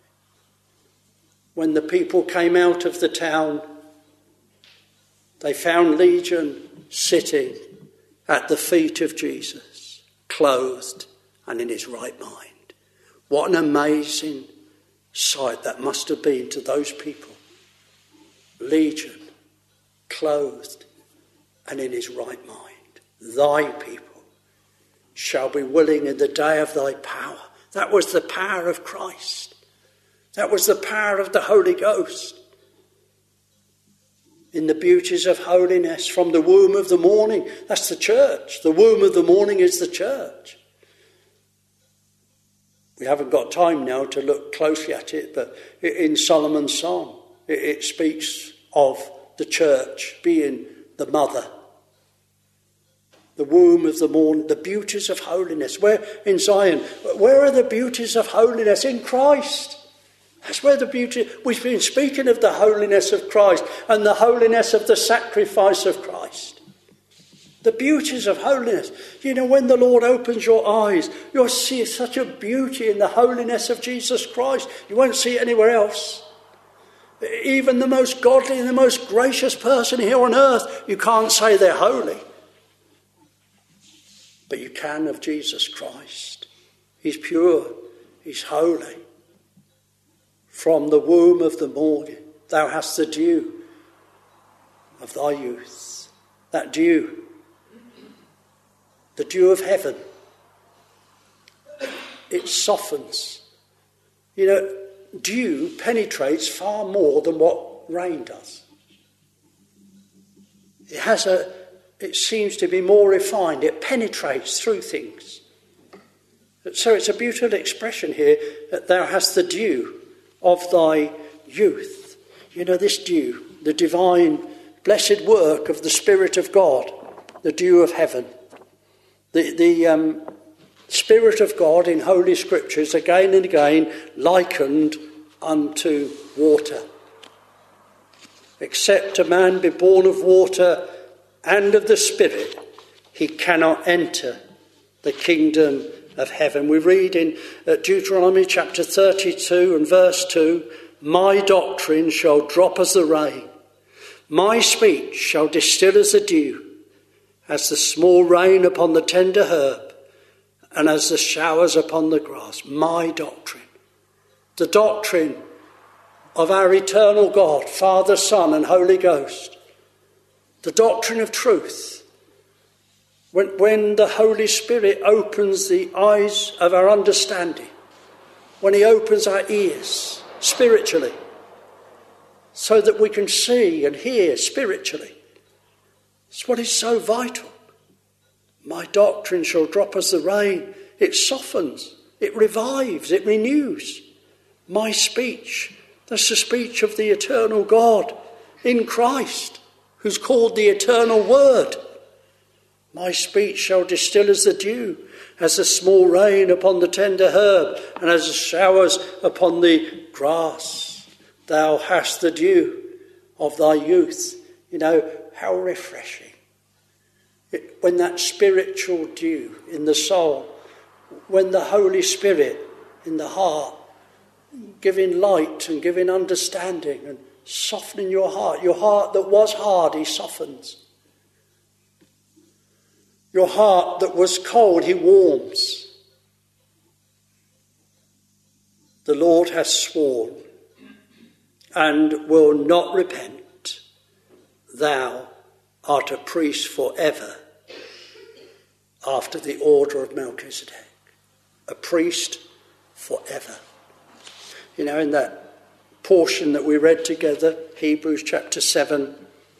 When the people came out of the town, they found Legion sitting at the feet of Jesus, clothed and in his right mind. What an amazing sight that must have been to those people. Legion, clothed and in his right mind. Thy people shall be willing in the day of thy power. That was the power of Christ. That was the power of the Holy Ghost. In the beauties of holiness from the womb of the morning. That's the church. The womb of the morning is the church. We haven't got time now to look closely at it, but in Solomon's Song, it speaks of the church being the mother. The womb of the morning, the beauties of holiness. Where in Zion? Where are the beauties of holiness? In Christ. That's where the beauty... We've been speaking of the holiness of Christ and the holiness of the sacrifice of Christ. The beauties of holiness. You know, when the Lord opens your eyes, you'll see such a beauty in the holiness of Jesus Christ. You won't see it anywhere else. Even the most godly and the most gracious person here on earth, you can't say they're holy. but you can of Jesus Christ. He's pure, he's holy. From the womb of the morning, thou hast the dew of thy youth. That dew, the dew of heaven, it softens. You know, dew penetrates far more than what rain does. It has a, it seems to be more refined. It penetrates through things. So it's a beautiful expression here that thou hast the dew of thy youth. You know, this dew, the divine, blessed work of the Spirit of God, the dew of heaven. The, the um, Spirit of God in Holy Scriptures again and again likened unto water. Except a man be born of water and of the Spirit, he cannot enter the kingdom of heaven. We read in uh, Deuteronomy chapter thirty-two and verse two, my doctrine shall drop as the rain, my speech shall distill as the dew, as the small rain upon the tender herb, and as the showers upon the grass. My doctrine, the doctrine of our eternal God, Father, Son, and Holy Ghost, the doctrine of truth. When, when the Holy Spirit opens the eyes of our understanding, when he opens our ears spiritually, so that we can see and hear spiritually. It's what is so vital. My doctrine shall drop as the rain. It softens, it revives, it renews. My speech, that's the speech of the eternal God in Christ, who's called the eternal Word. My speech shall distill as the dew, as the small rain upon the tender herb, and as the showers upon the grass. Thou hast the dew of thy youth. You know, how refreshing. It, when that spiritual dew in the soul, when the Holy Spirit in the heart, giving light and giving understanding and softening your heart. Your heart that was hard, he softens. Your heart that was cold, he warms. The Lord has sworn and will not repent. Thou art a priest forever after the order of Melchizedek. A priest forever. You know, in that portion that we read together, Hebrews chapter seven,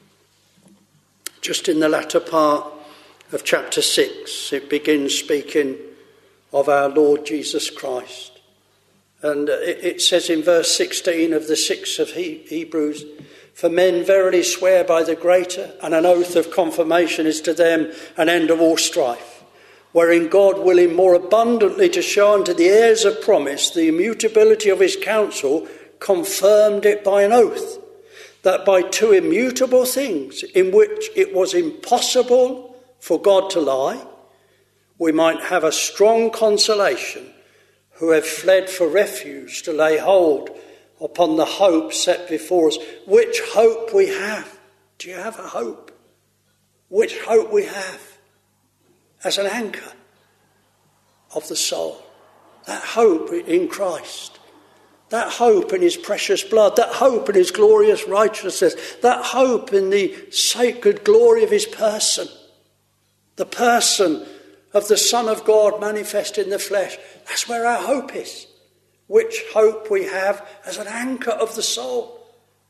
just in the latter part of chapter six, it begins speaking of our Lord Jesus Christ. And it, it says in verse sixteen of the sixth of he, Hebrews, for men verily swear by the greater, and an oath of confirmation is to them an end of all strife, wherein God, willing more abundantly to show unto the heirs of promise the immutability of his counsel, confirmed it by an oath, that by two immutable things, in which it was impossible for God to lie, we might have a strong consolation, who have fled for refuge to lay hold upon the hope set before us. Which hope we have. Do you have a hope? Which hope we have as an anchor of the soul. That hope in Christ. That hope in his precious blood. That hope in his glorious righteousness. That hope in the sacred glory of his person. The person of the Son of God manifest in the flesh. That's where our hope is. Which hope we have as an anchor of the soul.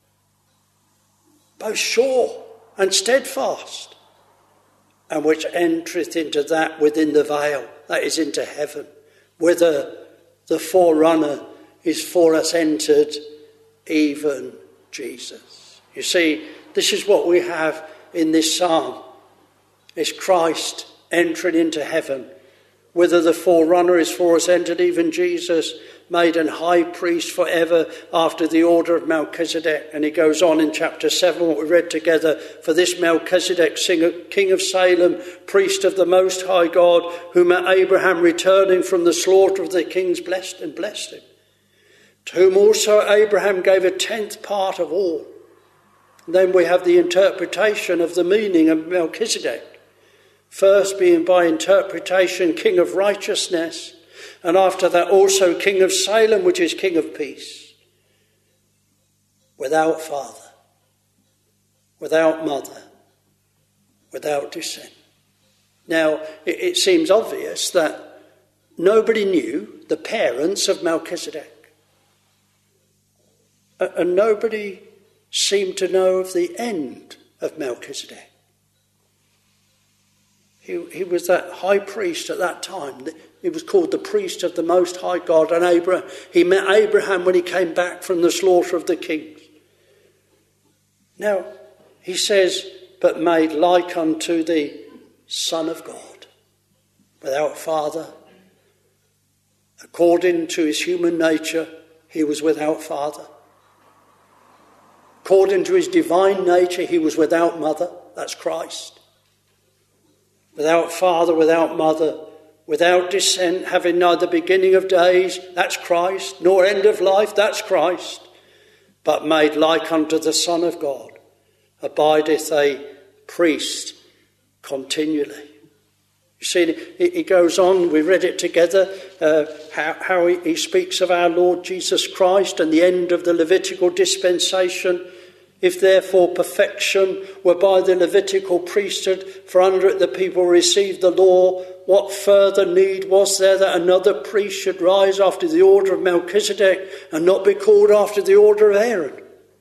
Both sure and steadfast. And which entereth into that within the veil. That is into heaven. Whither the forerunner is for us entered, even Jesus. You see, this is what we have in this psalm. It's Christ entering into heaven. Whither the forerunner is for us entered, even Jesus, made an high priest forever after the order of Melchizedek. And he goes on in chapter seven, what we read together, for this Melchizedek, king of Salem, priest of the Most High God, whom Abraham returning from the slaughter of the kings blessed and blessed him, to whom also Abraham gave a tenth part of all. And then we have the interpretation of the meaning of Melchizedek. first being by interpretation King of righteousness, and after that also King of Salem, which is King of peace, without father, without mother, without descent. Now, it, it seems obvious that nobody knew the parents of Melchizedek, and nobody seemed to know of the end of Melchizedek. He, he was that high priest at that time. He was called the priest of the Most High God. And Abraham, he met Abraham when he came back from the slaughter of the kings. Now, he says, but made like unto the Son of God, without father. According to his human nature, he was without father. According to his divine nature, he was without mother. That's Christ. Without father, without mother, without descent, having neither beginning of days, that's Christ, nor end of life, that's Christ, but made like unto the Son of God, abideth a priest continually. You see, he goes on, we read it together, uh, how, how he speaks of our Lord Jesus Christ and the end of the Levitical dispensation. If therefore perfection were by the Levitical priesthood, for under it the people received the law, what further need was there that another priest should rise after the order of Melchizedek and not be called after the order of Aaron?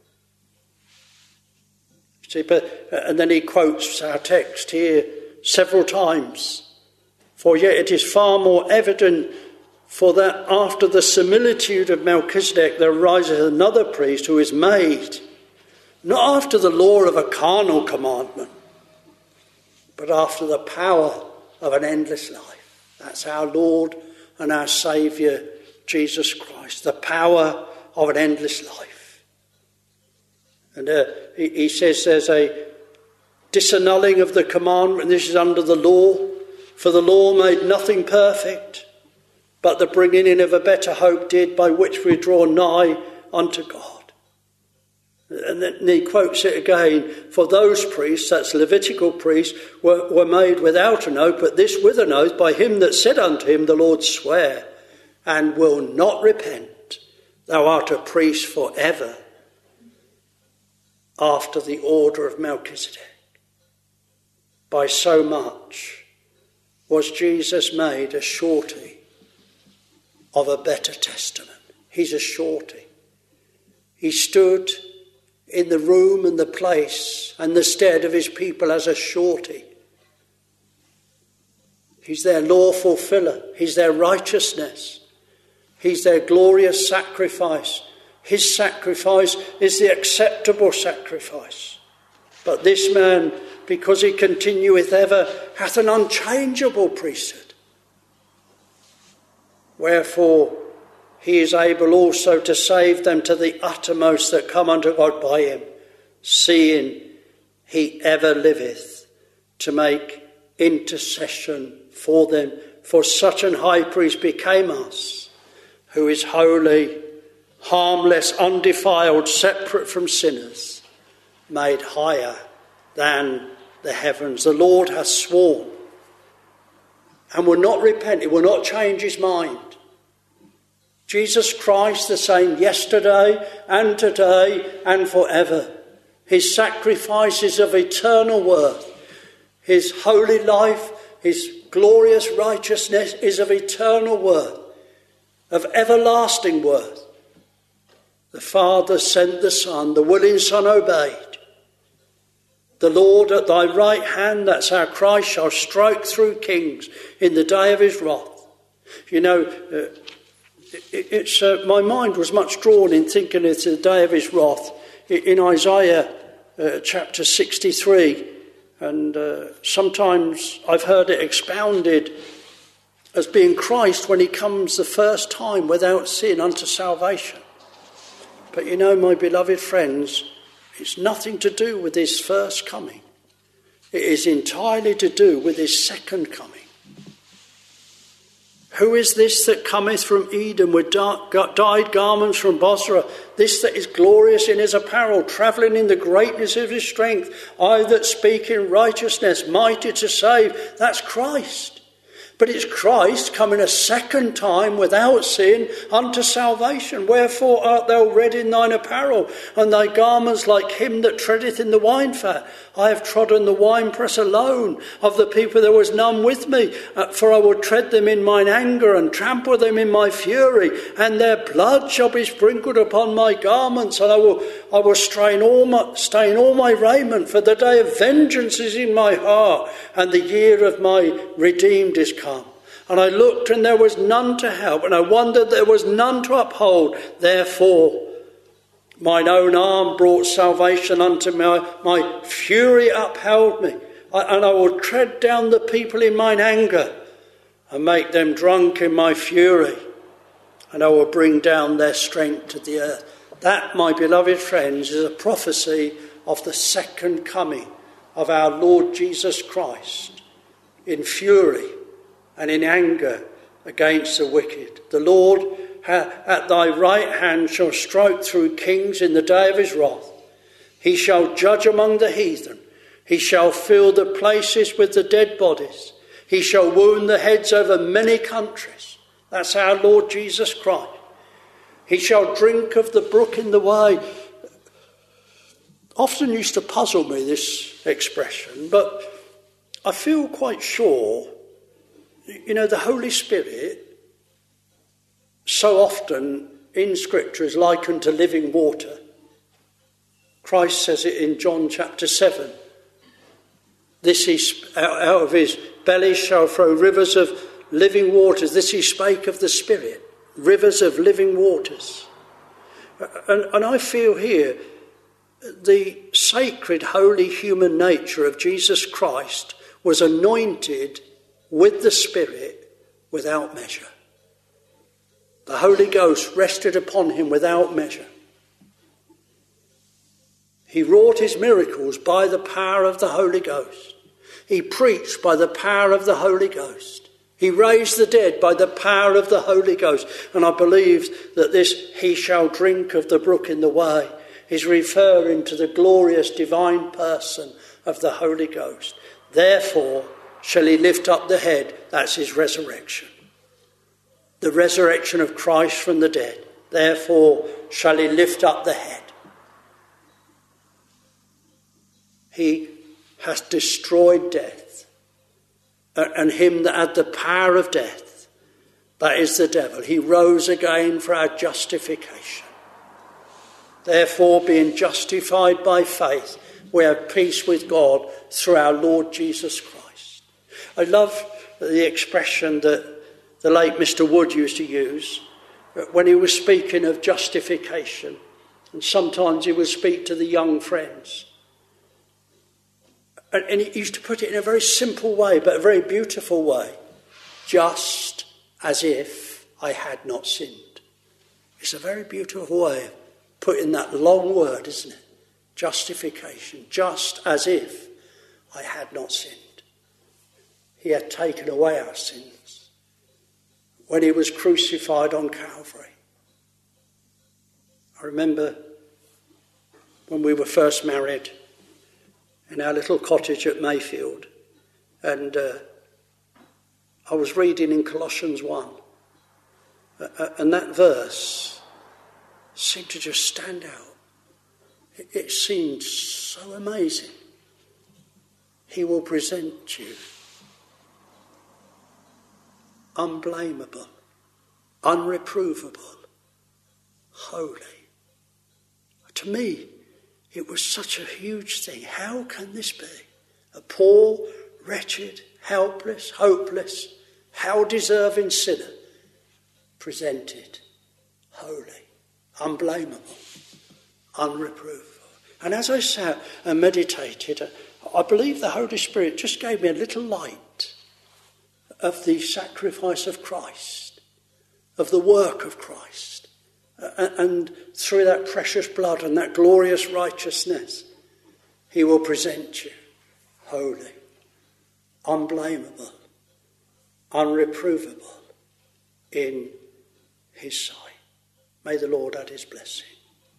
See, but, and then he quotes our text here several times. For yet it is far more evident, for that after the similitude of Melchizedek there arises another priest who is made, not after the law of a carnal commandment, but after the power of an endless life. That's our Lord and our Saviour, Jesus Christ, the power of an endless life. And uh, he, he says there's a disannulling of the commandment. This is under the law, for the law made nothing perfect, but the bringing in of a better hope did, by which we draw nigh unto God. And then he quotes it again, for those priests, that's Levitical priests, were, were made without an oath, but this with an oath, by him that said unto him, the Lord swear, and will not repent, thou art a priest for ever, after the order of Melchizedek. By so much was Jesus made a surety of a better testament. He's a surety. He stood in the room and the place and the stead of his people as a surety. He's their law fulfiller. He's their righteousness. He's their glorious sacrifice. His sacrifice is the acceptable sacrifice. But this man, because he continueth ever, hath an unchangeable priesthood. Wherefore he is able also to save them to the uttermost that come unto God by him, seeing he ever liveth to make intercession for them. For such an high priest became us, who is holy, harmless, undefiled, separate from sinners, made higher than the heavens. The Lord hath sworn and will not repent. He will not change his mind. Jesus Christ, the same yesterday and today and forever. His sacrifice is of eternal worth. His holy life, his glorious righteousness is of eternal worth, of everlasting worth. The Father sent the Son, the willing Son obeyed. The Lord at thy right hand, that's our Christ, shall strike through kings in the day of his wrath. You know, uh, it, it's uh, my mind was much drawn in thinking of the day of his wrath in Isaiah uh, chapter sixty-three. And uh, sometimes I've heard it expounded as being Christ when he comes the first time without sin unto salvation. But you know, my beloved friends, it's nothing to do with his first coming. It is entirely to do with his second coming. Who is this that cometh from Edom with dyed garments from Bozrah? This that is glorious in his apparel, travelling in the greatness of his strength. I that speak in righteousness, mighty to save. That's Christ. But it's Christ coming a second time without sin unto salvation. Wherefore art thou red in thine apparel, and thy garments like him that treadeth in the wine fat? I have trodden the winepress alone. Of the people there was none with me, for I will tread them in mine anger and trample them in my fury, and their blood shall be sprinkled upon my garments, and I will I will stain all my, stain all my raiment, for the day of vengeance is in my heart, and the year of my redeemed is come. And I looked, and there was none to help, and I wondered, there was none to uphold. Therefore mine own arm brought salvation unto me, my fury upheld me, and I will tread down the people in mine anger, and make them drunk in my fury, and I will bring down their strength to the earth. That, my beloved friends, is a prophecy of the second coming of our Lord Jesus Christ in fury and in anger against the wicked. The Lord at thy right hand shall strike through kings in the day of his wrath. He shall judge among the heathen. He shall fill the places with the dead bodies. He shall wound the heads over many countries. That's our Lord Jesus Christ. He shall drink of the brook in the way. Often used to puzzle me, this expression, but I feel quite sure, you know, the Holy Spirit so often in Scripture is likened to living water. Christ says it in John chapter seven. This he, out of his belly shall flow rivers of living waters. This he spake of the Spirit, rivers of living waters. And, and I feel here the sacred, holy human nature of Jesus Christ was anointed with the Spirit without measure. The Holy Ghost rested upon him without measure. He wrought his miracles by the power of the Holy Ghost. He preached by the power of the Holy Ghost. He raised the dead by the power of the Holy Ghost. And I believe that this he shall drink of the brook in the way is referring to the glorious divine person of the Holy Ghost. Therefore shall he lift up the head. That's his resurrection. The resurrection of Christ from the dead. Therefore shall he lift up the head. He has destroyed death, and him that had the power of death, that is the devil. He rose again for our justification. Therefore, being justified by faith, we have peace with God through our Lord Jesus Christ. I love the expression that the late Mister Wood used to use when he was speaking of justification, and sometimes he would speak to the young friends. And, and he used to put it in a very simple way, but a very beautiful way. Just as if I had not sinned. It's a very beautiful way of putting that long word, isn't it? Justification. Just as if I had not sinned. He had taken away our sins when he was crucified on Calvary. I remember when we were first married in our little cottage at Mayfield, and uh, I was reading in Colossians one, uh, and that verse seemed to just stand out. It, it seemed so amazing. He will present you unblameable, unreprovable, holy. To me, it was such a huge thing. How can this be? A poor, wretched, helpless, hopeless, how deserving sinner presented holy, unblameable, unreprovable. And as I sat and meditated, I believe the Holy Spirit just gave me a little light of the sacrifice of Christ, of the work of Christ. And through that precious blood and that glorious righteousness, he will present you holy, unblameable, unreprovable, in his sight. May the Lord add his blessing.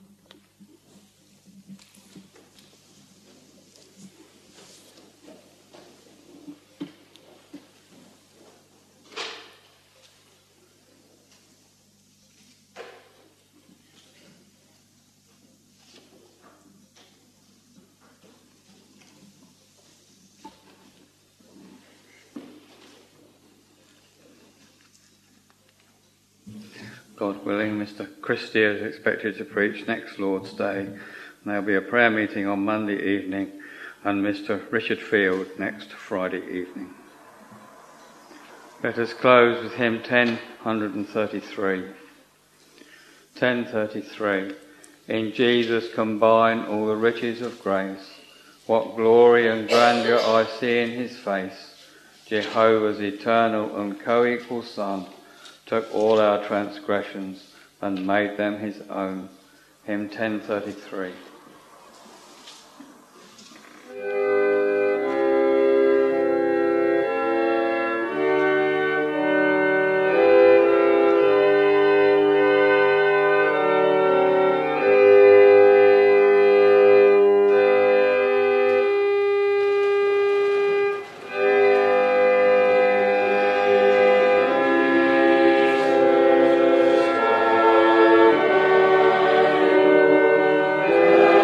God willing, Mister Christie is expected to preach next Lord's Day. And there'll be a prayer meeting on Monday evening and Mister Richard Field next Friday evening. Let us close with hymn ten thirty-three. ten thirty-three. In Jesus combine all the riches of grace. What glory and grandeur I see in his face. Jehovah's eternal and co-equal Son took all our transgressions and made them his own. Hymn ten thirty-three. Amen.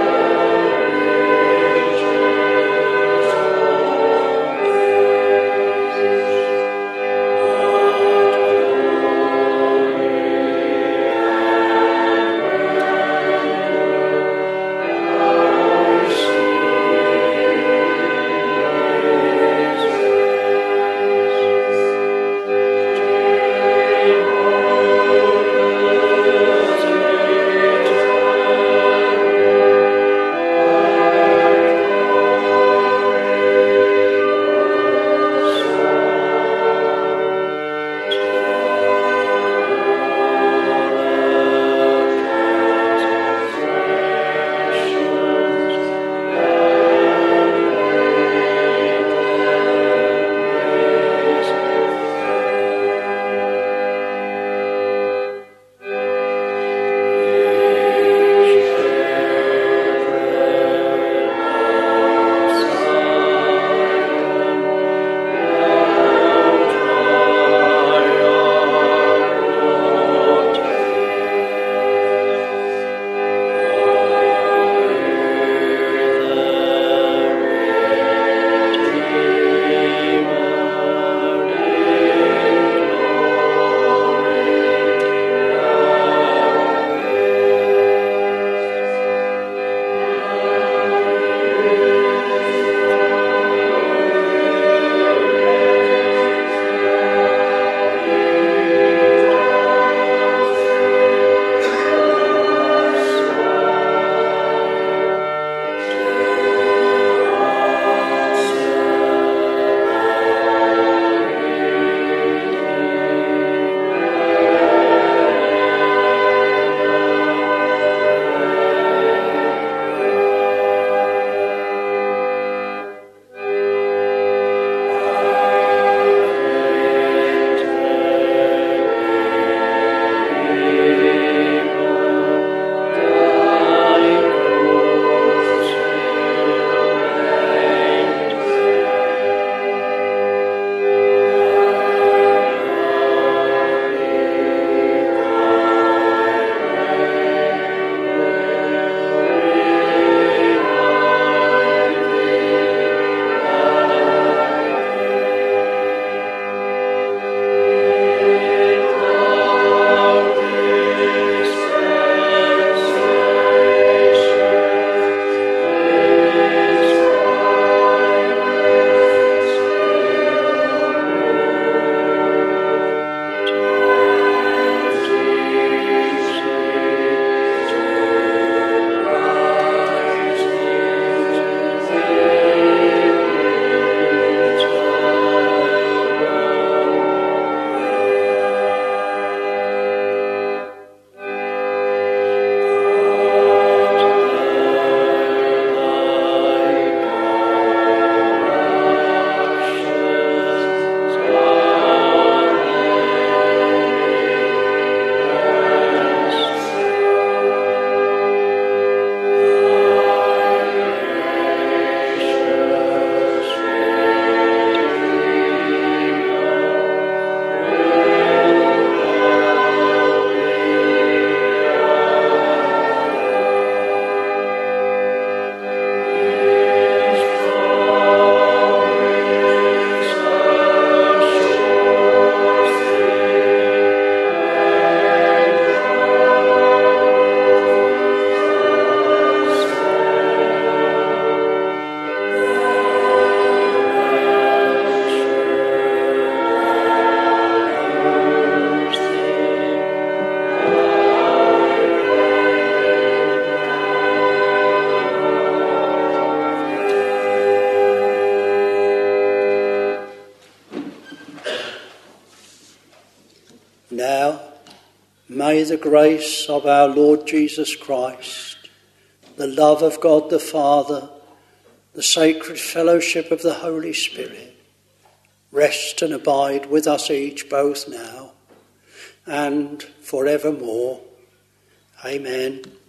Now, may the grace of our Lord Jesus Christ, the love of God the Father, the sacred fellowship of the Holy Spirit, rest and abide with us each, both now and forevermore. Amen.